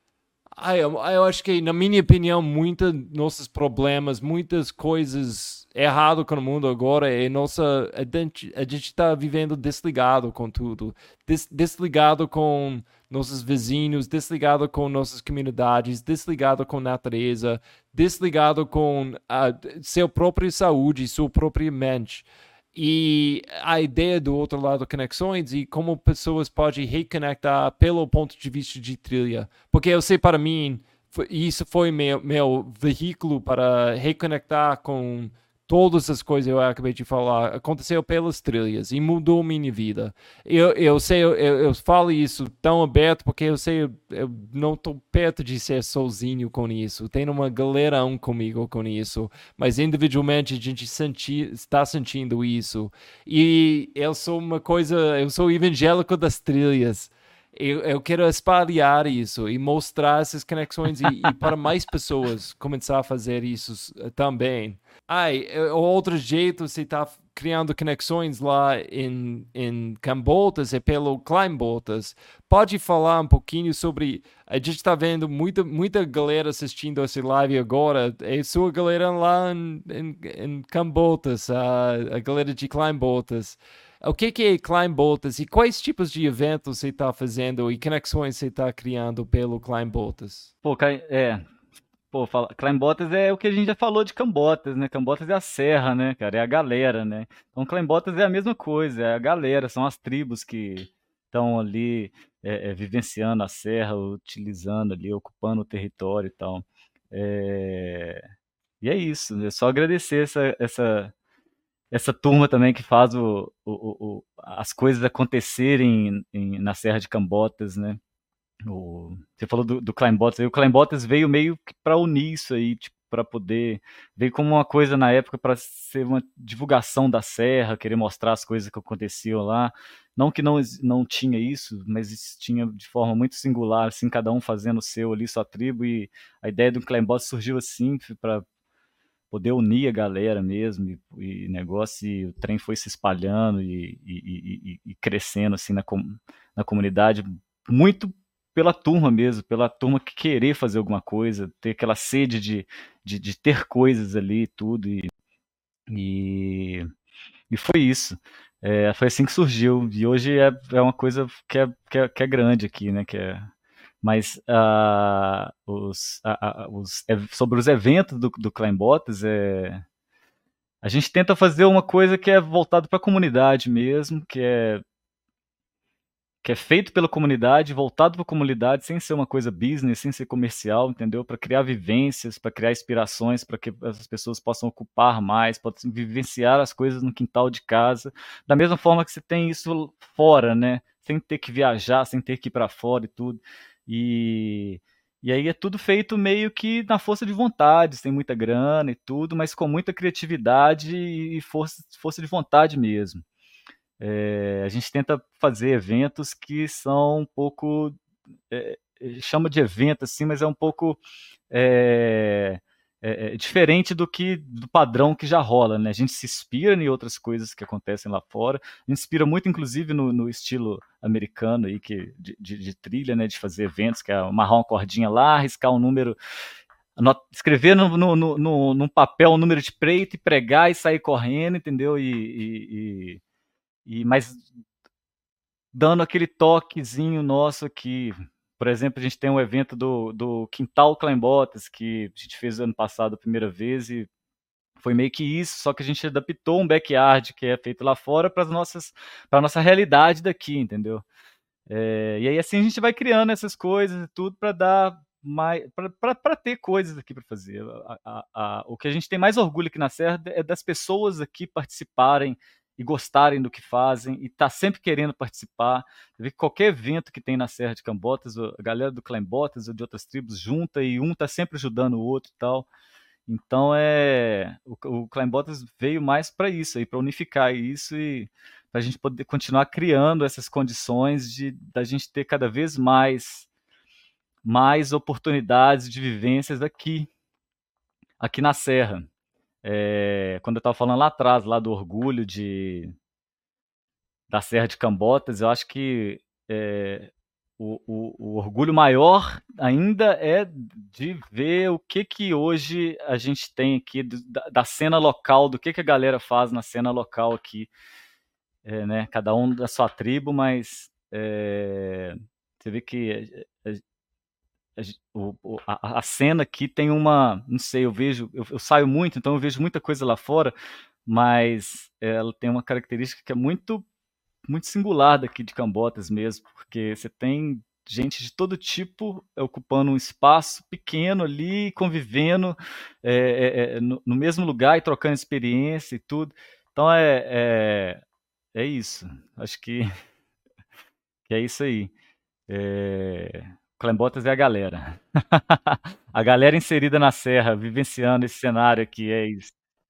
Ah, eu, eu acho que, na minha opinião, muitos nossos problemas, muitas coisas errado com o mundo agora é nossa a gente a gente está vivendo desligado com tudo, des, desligado com nossos vizinhos, desligado com nossas comunidades, desligado com a natureza, desligado com a sua própria saúde, sua própria mente. E a ideia do outro lado conexões e como pessoas podem reconectar pelo ponto de vista de trilha. Porque eu sei para mim, isso foi meu, meu veículo para reconectar com todas as coisas que eu acabei de falar. Aconteceu pelas trilhas e mudou minha vida. Eu, eu sei, eu, eu falo isso tão aberto porque eu sei, eu, eu não estou perto de ser sozinho com isso. Tem uma galera comigo com isso, mas individualmente a gente senti, está sentindo isso. E eu sou uma coisa, eu sou evangélico das trilhas. Eu, eu quero espalhar isso e mostrar essas conexões e, e para mais pessoas começar a fazer isso também. Ai, outro jeito você está criando conexões lá em, em Cambotas é pelo Climbbotas. Pode falar um pouquinho sobre. A gente está vendo muita, muita galera assistindo esse live agora. É sua galera lá em, em, em Cambotas, a, a galera de Climbbotas. O que, que é Climbbotas e quais tipos de eventos você está fazendo e conexões você está criando pelo Climbbotas? Pô, Cai- é, pô, fala, Climbotas é o que a gente já falou de Cambotas, né? Cambotas é a serra, né, cara? É a galera, né? Então, Climbotas é a mesma coisa, é a galera, são as tribos que estão ali é, é, vivenciando a serra, utilizando ali, ocupando o território e tal. É, E é isso, é só agradecer essa, essa, essa turma também que faz o, o, o- as coisas acontecerem em- na Serra de Cambotas, né? O- você falou do, do Climbbotas, aí o Climbbotas veio meio que para unir isso aí, tipo, para poder veio como uma coisa na época para ser uma divulgação da serra, querer mostrar as coisas que aconteciam lá. Não que não, exi- não tinha isso, mas isso tinha de forma muito singular, assim, cada um fazendo o seu ali, sua tribo, e a ideia do Climbbotas surgiu assim, para poder unir a galera mesmo, e, e negócio, e o trem foi se espalhando e, e- e- e crescendo assim na, com- na comunidade, muito pela turma mesmo, pela turma que querer fazer alguma coisa, ter aquela sede de, de, de ter coisas ali e tudo, e, e, e foi isso. É, foi assim que surgiu, e hoje é, é uma coisa que é, que é, que é grande aqui, né, que é, mas ah, os, ah, ah, os, é, sobre os eventos do, do Climbbotas, é, a gente tenta fazer uma coisa que é voltado para a comunidade mesmo, que é que é feito pela comunidade, voltado para a comunidade, sem ser uma coisa business, sem ser comercial, entendeu? Para criar vivências, para criar inspirações, para que as pessoas possam ocupar mais, possam vivenciar as coisas no quintal de casa, da mesma forma que você tem isso fora, né? Sem ter que viajar, sem ter que ir para fora e tudo. E e aí é tudo feito meio que na força de vontade, sem muita grana e tudo, mas com muita criatividade e força, força de vontade mesmo. É, a gente tenta fazer eventos que são um pouco, é, chama de evento assim, mas é um pouco é, é, é diferente do que do padrão que já rola, né? A gente se inspira em outras coisas que acontecem lá fora. A gente se inspira muito, inclusive, no, no estilo americano aí que de, de, de trilha, né? De fazer eventos, que é amarrar uma cordinha lá, arriscar um número, escrever no, no, no, no, num papel um número de preto e pregar e sair correndo, entendeu? E, e, e, e mas dando aquele toquezinho nosso aqui. Por exemplo, a gente tem um evento do, do Quintal Climbotas, que a gente fez ano passado a primeira vez, e foi meio que isso, só que a gente adaptou um backyard que é feito lá fora para nossas para nossa realidade daqui, entendeu? É, e aí assim a gente vai criando essas coisas e tudo para dar mais para ter coisas aqui para fazer. A, a, a, o que a gente tem mais orgulho aqui na Serra é das pessoas aqui participarem e gostarem do que fazem e tá sempre querendo participar. Você vê que qualquer evento que tem na Serra de Cambotas, a galera do Climbotas ou de outras tribos junta e um tá sempre ajudando o outro e tal. Então é o, o Climbotas veio mais para isso aí, para unificar isso e para a gente poder continuar criando essas condições de da gente ter cada vez mais mais oportunidades de vivências aqui aqui na Serra. É, quando eu estava falando lá atrás lá do orgulho de da Serra de Cambotas, eu acho que é, o, o, o orgulho maior ainda é de ver o que que hoje a gente tem aqui do- da, da cena local, do que que a galera faz na cena local aqui, é, né? Cada um da sua tribo, mas é, você vê que a, a, o- o- a- a cena aqui tem uma, não sei, eu vejo, eu, eu saio muito, então eu vejo muita coisa lá fora, mas ela tem uma característica que é muito muito singular daqui de Cambotas mesmo, porque você tem gente de todo tipo ocupando um espaço pequeno ali, convivendo é, é, é, no, no mesmo lugar e trocando experiência e tudo. Então é, é, é isso. Acho que, que é isso aí. É, Clembotas é a galera. A galera inserida na serra, vivenciando esse cenário aqui, é isso.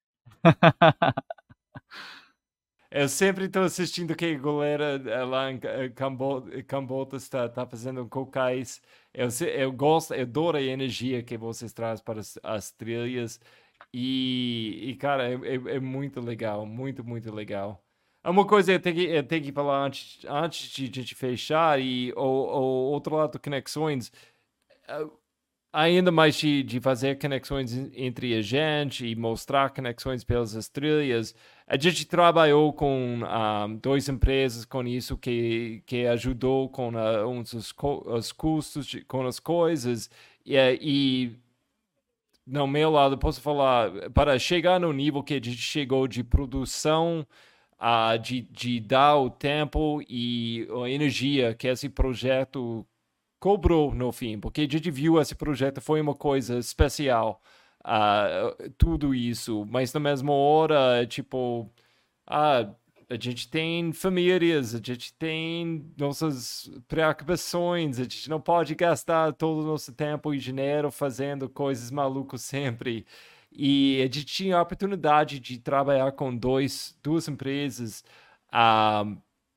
Eu sempre estou assistindo que a galera eh, lá em Ca- eh, Cambo- eh, Cambotas está tá fazendo cocais. Eu, se- eu gosto, eu adoro a energia que vocês trazem para as, as trilhas. E, e, cara, é, é- é muito legal, muito, muito legal. É uma coisa que eu tenho que, eu tenho que falar antes, antes de a gente fechar, e o, o outro lado do Conexões, eh, ainda mais de, de fazer conexões en- entre a gente e mostrar conexões pelas trilhas. A gente trabalhou com ah, duas empresas com isso que, que ajudou com ah, uns os, co- os custos de- com as coisas. E, eh, e no meu lado, posso falar, para chegar no nível que a gente chegou de produção, ah, de, de dar o tempo e a energia que esse projeto cobrou no fim, porque a gente viu esse projeto foi uma coisa especial, ah, tudo isso, mas na mesma hora, tipo, ah, a gente tem famílias, a gente tem nossas preocupações, a gente não pode gastar todo o nosso tempo e dinheiro fazendo coisas malucas sempre. E a gente tinha a oportunidade de trabalhar com dois, duas empresas, ah,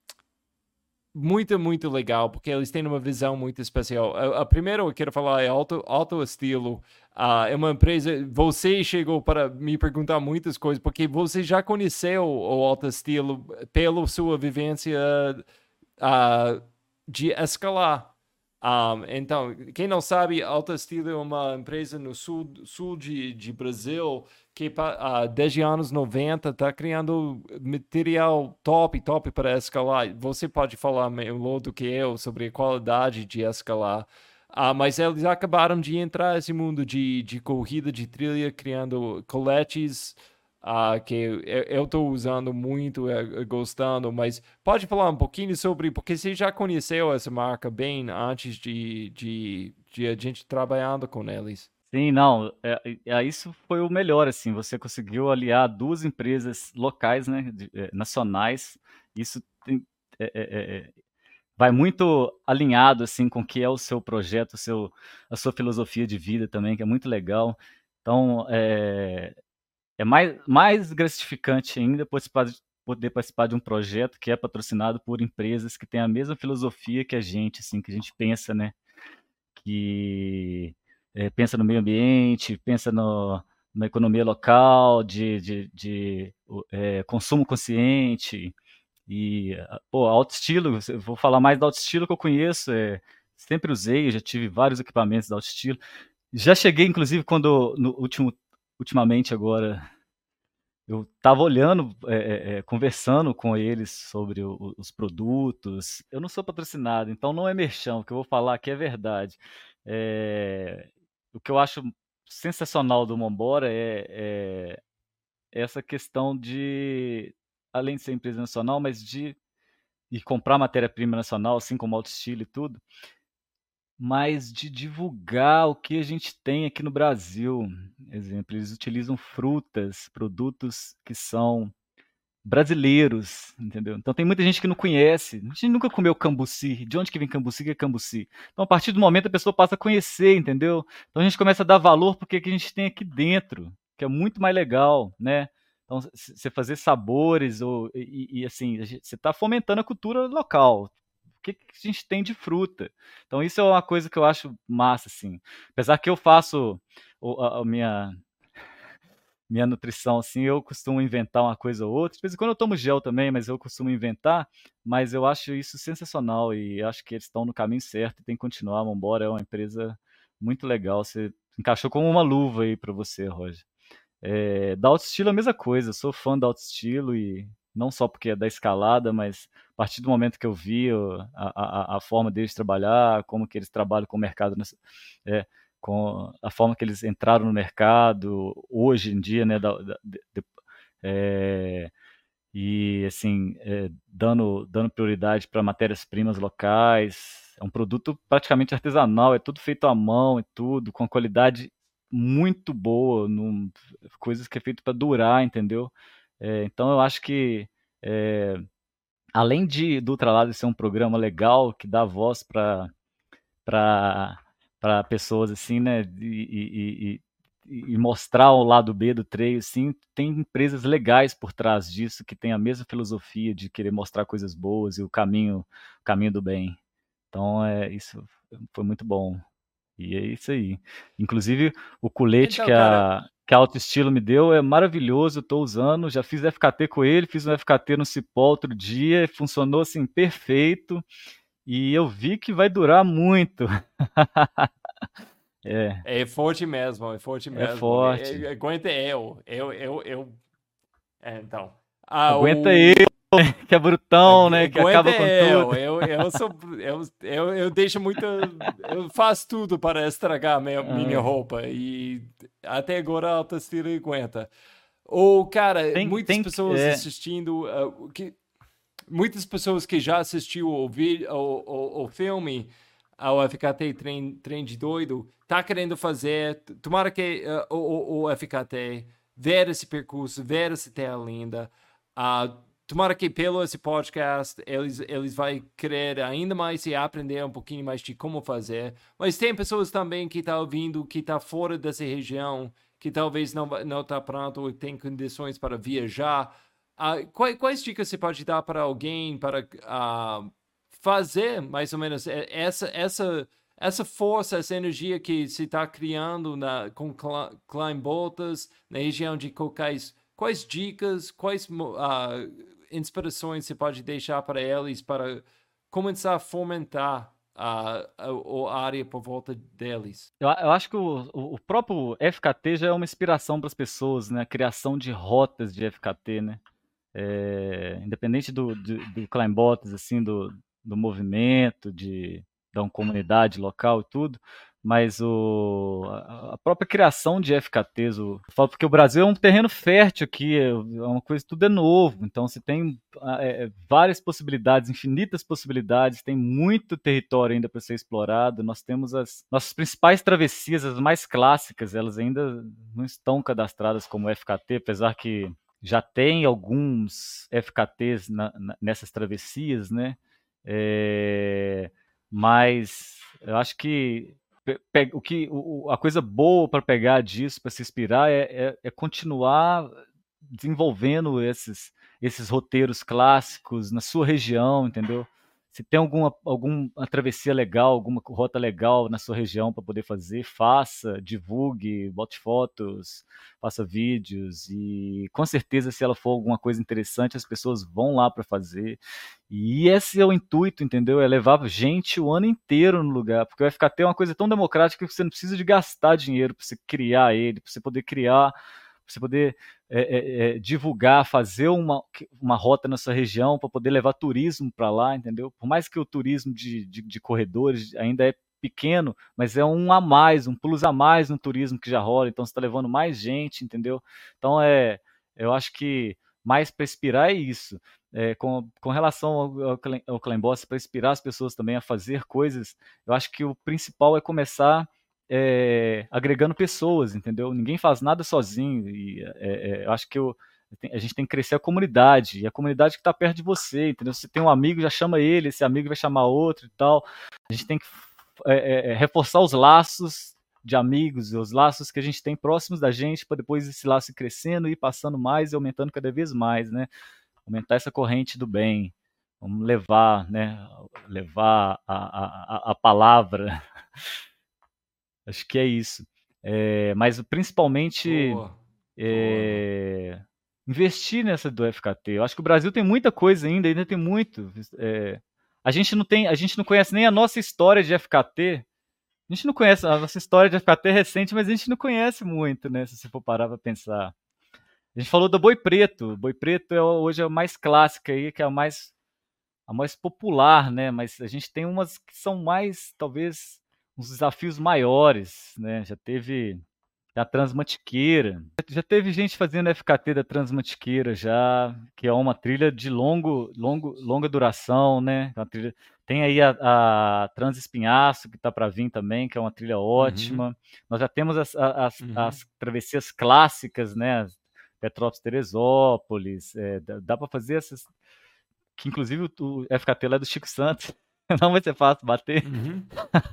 muito, muito legal, porque eles têm uma visão muito especial. A, a primeira eu quero falar é Auto, Auto Estilo. Ah, é uma empresa. Você chegou para me perguntar muitas coisas, porque você já conheceu o Auto Estilo pela sua vivência ah, de escalar. Um, então, quem não sabe, Alta Estilo é uma empresa no sul, sul de, de Brasil que pa- uh, desde anos noventa está criando material top, top para escalar. Você pode falar melhor do que eu sobre a qualidade de escalar. Ah, mas eles acabaram de entrar nesse mundo de, de corrida de trilha, criando coletes ah, que eu eu estou usando muito, eh, gostando, mas pode falar um pouquinho sobre, porque você já conheceu essa marca bem antes de, de, de a gente trabalhando com eles. Sim, não, é, é, isso foi o melhor, assim, você conseguiu aliar duas empresas locais, né, de- é, nacionais, isso tem- é, é, é, é, vai muito alinhado, assim, com o que é o seu projeto, o seu, a sua filosofia de vida também, que é muito legal. Então, é, é mais, mais gratificante ainda participar de- poder participar de um projeto que é patrocinado por empresas que têm a mesma filosofia que a gente, assim, que a gente pensa, né, que eh, pensa no meio ambiente, pensa no, na economia local, de, de, de o- eh, consumo consciente e, ah, pô, alto estilo, eu vou falar mais do alto estilo que eu conheço, é, sempre usei, já tive vários equipamentos da alto estilo. Já cheguei, inclusive, quando no último, ultimamente agora, eu estava olhando, é, é, é, conversando com eles sobre o- os produtos. Eu não sou patrocinado, então não é merchan. O que eu vou falar aqui é verdade. É, o que eu acho sensacional do Mombora é, é essa questão de, além de ser empresa nacional, mas de, de comprar matéria-prima nacional, assim como Auto Estilo e tudo, mas de divulgar o que a gente tem aqui no Brasil. Exemplo, eles utilizam frutas, produtos que são brasileiros, entendeu? Então tem muita gente que não conhece. A gente nunca comeu cambuci. De onde que vem cambuci? O que é cambuci? Então a partir do momento a pessoa passa a conhecer, entendeu? Então a gente começa a dar valor porque que a gente tem aqui dentro, que é muito mais legal, né? Então você fazer sabores ou e, e, assim, a gente- você está fomentando a cultura local. O que, que a gente tem de fruta? Então isso é uma coisa que eu acho massa, assim. Apesar que eu faço o- a, a minha minha nutrição, assim, eu costumo inventar uma coisa ou outra. De vez em quando eu tomo gel também, mas eu costumo inventar. Mas eu acho isso sensacional e acho que eles estão no caminho certo e tem que continuar. Vambora, é uma empresa muito legal. Você encaixou como uma luva aí para você, Roger. É, da autoestilo é a mesma coisa, eu sou fã da autoestilo e não só porque é da escalada, mas a partir do momento que eu vi o- a, a, a forma deles trabalhar, como que eles trabalham com o mercado, nessa- é, com a forma que eles entraram no mercado hoje em dia, né, da- da- de- de- é, e assim, é, dando, dando prioridade para matérias-primas locais. É um produto praticamente artesanal, é tudo feito à mão, é tudo com qualidade muito boa, num, coisas que é feito para durar, entendeu? É, então eu acho que é, além de do Ultralado ser um programa legal que dá voz para para para pessoas assim, né, e, e, e, e mostrar o lado B do trail, assim, tem empresas legais por trás disso que tem a mesma filosofia de querer mostrar coisas boas e o caminho, o caminho do bem. Então, é, isso foi muito bom. E é isso aí. Inclusive, o colete que Então, cara, a, que a Autoestilo me deu é maravilhoso, eu tô usando, já fiz F K T com ele, fiz um F K T no Cipó outro dia, funcionou assim perfeito, e eu vi que vai durar muito. É, é forte mesmo, é forte é mesmo. É- forte. é- aguenta eu, eu, eu, eu. É, então. Ah, Aguenta ele, o. que é brutão, agu- né? Que Aguenta acaba com tudo. eu, eu, eu sou. Eu, eu, eu deixo muita. Eu faço tudo para estragar minha, minha Ah, roupa. E até agora a autoestima aguenta. Ou, cara, tem, muitas tem, pessoas é, assistindo. ah, o que, muitas pessoas que já assistiu o, vídeo, o, o, o filme ao F K T Trem, Trem de Doido, tá querendo fazer, tomara que uh, o, o F K T ver esse percurso, ver essa terra linda, uh, tomara que pelo esse podcast eles, eles vão querer ainda mais e aprender um pouquinho mais de como fazer, mas tem pessoas também que tá ouvindo, que tá fora dessa região, que talvez não, não tá pronto ou tem condições para viajar. Ah, quais, quais dicas você pode dar para alguém para ah, fazer mais ou menos essa, essa, essa força, essa energia que se está criando na, com Climb Botas na região de Cocais? Quais dicas, quais ah, inspirações você pode deixar para eles para começar a fomentar a, a, a área por volta deles? eu, eu acho que o, o próprio F K T já é uma inspiração para as pessoas, né? A criação de rotas de F K T, né? É, independente do, do, do Climb Botas, assim, do, do movimento, de, da uma comunidade local e tudo, mas o, a a própria criação de F K Ts, o, eu falo porque o Brasil é um terreno fértil aqui, é, é uma coisa, tudo é novo, então você tem é, é, várias possibilidades, infinitas possibilidades, tem muito território ainda para ser explorado, nós temos as nossas principais travessias, as mais clássicas, elas ainda não estão cadastradas como F K T, apesar que já tem alguns F K Ts na, na, nessas travessias, né? É, mas eu acho que pe, pe, o que o, a coisa boa para pegar disso, para se inspirar, é, é, é continuar desenvolvendo esses, esses roteiros clássicos na sua região, entendeu? Se tem alguma, alguma travessia legal, alguma rota legal na sua região para poder fazer, faça, divulgue, bote fotos, faça vídeos e com certeza se ela for alguma coisa interessante as pessoas vão lá para fazer. E esse é o intuito, entendeu? É levar gente o ano inteiro no lugar, porque o F K T é uma coisa tão democrática que você não precisa de gastar dinheiro para você criar ele, para você poder criar, para você poder é, é, é, divulgar, fazer uma, uma rota na sua região para poder levar turismo para lá, entendeu? Por mais que o turismo de, de, de corredores ainda é pequeno, mas é um a mais, um plus a mais no turismo que já rola, então você está levando mais gente, entendeu? Então é, eu acho que mais para inspirar é isso. É, com, com relação ao, ao, ao Climb Boss, para inspirar as pessoas também a fazer coisas, eu acho que o principal é começar é, agregando pessoas, entendeu? Ninguém faz nada sozinho. E, é, é, eu acho que eu, a gente tem que crescer a comunidade, e a comunidade que está perto de você, entendeu? Se tem um amigo, já chama ele, esse amigo vai chamar outro e tal. A gente tem que é, é, reforçar os laços de amigos, os laços que a gente tem próximos da gente, para depois esse laço ir crescendo e passando mais e aumentando cada vez mais, né? Aumentar essa corrente do bem. Vamos levar, né? Levar a, a, a palavra. Acho que é isso. É, mas principalmente Boa, boa. é, investir nessa do F K T. Eu acho que o Brasil tem muita coisa ainda, ainda tem muito. É, a gente não tem, a gente não conhece nem a nossa história de F K T. A gente não conhece, a nossa história já fica até recente, mas a gente não conhece muito, né? Se você for parar pra pensar. A gente falou do Boi Preto. O Boi Preto é, hoje é a mais clássica aí, que é a mais, a mais popular, né? Mas a gente tem umas que são mais, talvez, uns desafios maiores, né? Já teve a Transmantiqueira. Já teve gente fazendo F K T da Transmantiqueira já, que é uma trilha de longo, longo, longa duração, né? Uma trilha... Tem aí a, a Transespinhaço, que está para vir também, que é uma trilha Uhum, ótima. Nós já temos as, as, uhum. as travessias clássicas, né? Petrópolis-Teresópolis. É, dá dá para fazer essas. Que inclusive o, o F K T lá é do Chico Santos. Não vai ser fácil bater, Uhum.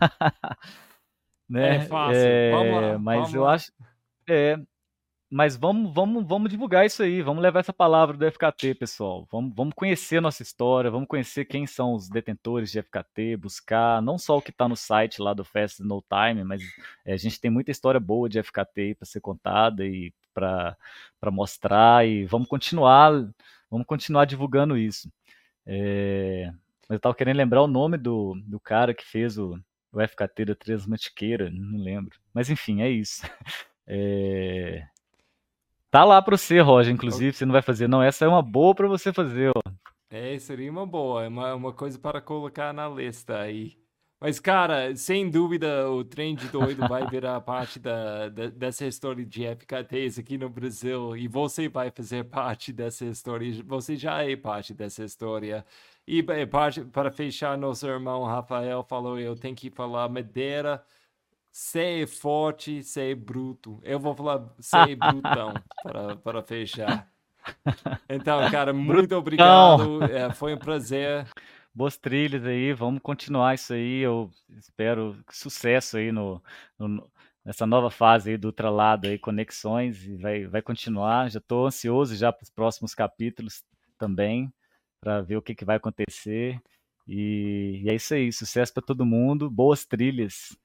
É né? fácil. Vamos É, lá, mas vamos eu lá. acho. É, Mas vamos, vamos, vamos divulgar isso aí, vamos levar essa palavra do F K T, pessoal. Vamos, vamos conhecer a nossa história, vamos conhecer quem são os detentores de F K T, buscar não só o que está no site lá do Fast No Time, mas é, a gente tem muita história boa de F K T para ser contada e para para mostrar e vamos continuar, vamos continuar divulgando isso. É, mas eu estava querendo lembrar o nome do, do cara que fez o, o F K T da Três Mantiqueira, não lembro. Mas enfim, é isso. É, tá lá para você, Roger, O- inclusive, você não vai fazer, não. Essa é uma boa para você fazer, ó. É, seria uma boa, é uma, uma coisa para colocar na lista aí. Mas, cara, sem dúvida, o Trem de Doido vai virar parte da, da- dessa história de F K Ts aqui no Brasil. E você vai fazer parte dessa história. Você já é parte dessa história. E é parte, para fechar, nosso irmão Rafael falou: eu tenho que falar Madeira, ser forte, ser bruto. Eu vou falar ser brutão para, para fechar. Então, cara, muito Brutão! obrigado. É, foi um prazer. Boas trilhas aí, vamos continuar isso aí. Eu espero sucesso aí no, no- nessa nova fase aí do Ultralado aí, conexões, e vai, vai continuar. Já estou ansioso já para os próximos capítulos também, para ver o que, que vai acontecer. E, e é isso aí, sucesso para todo mundo, boas trilhas.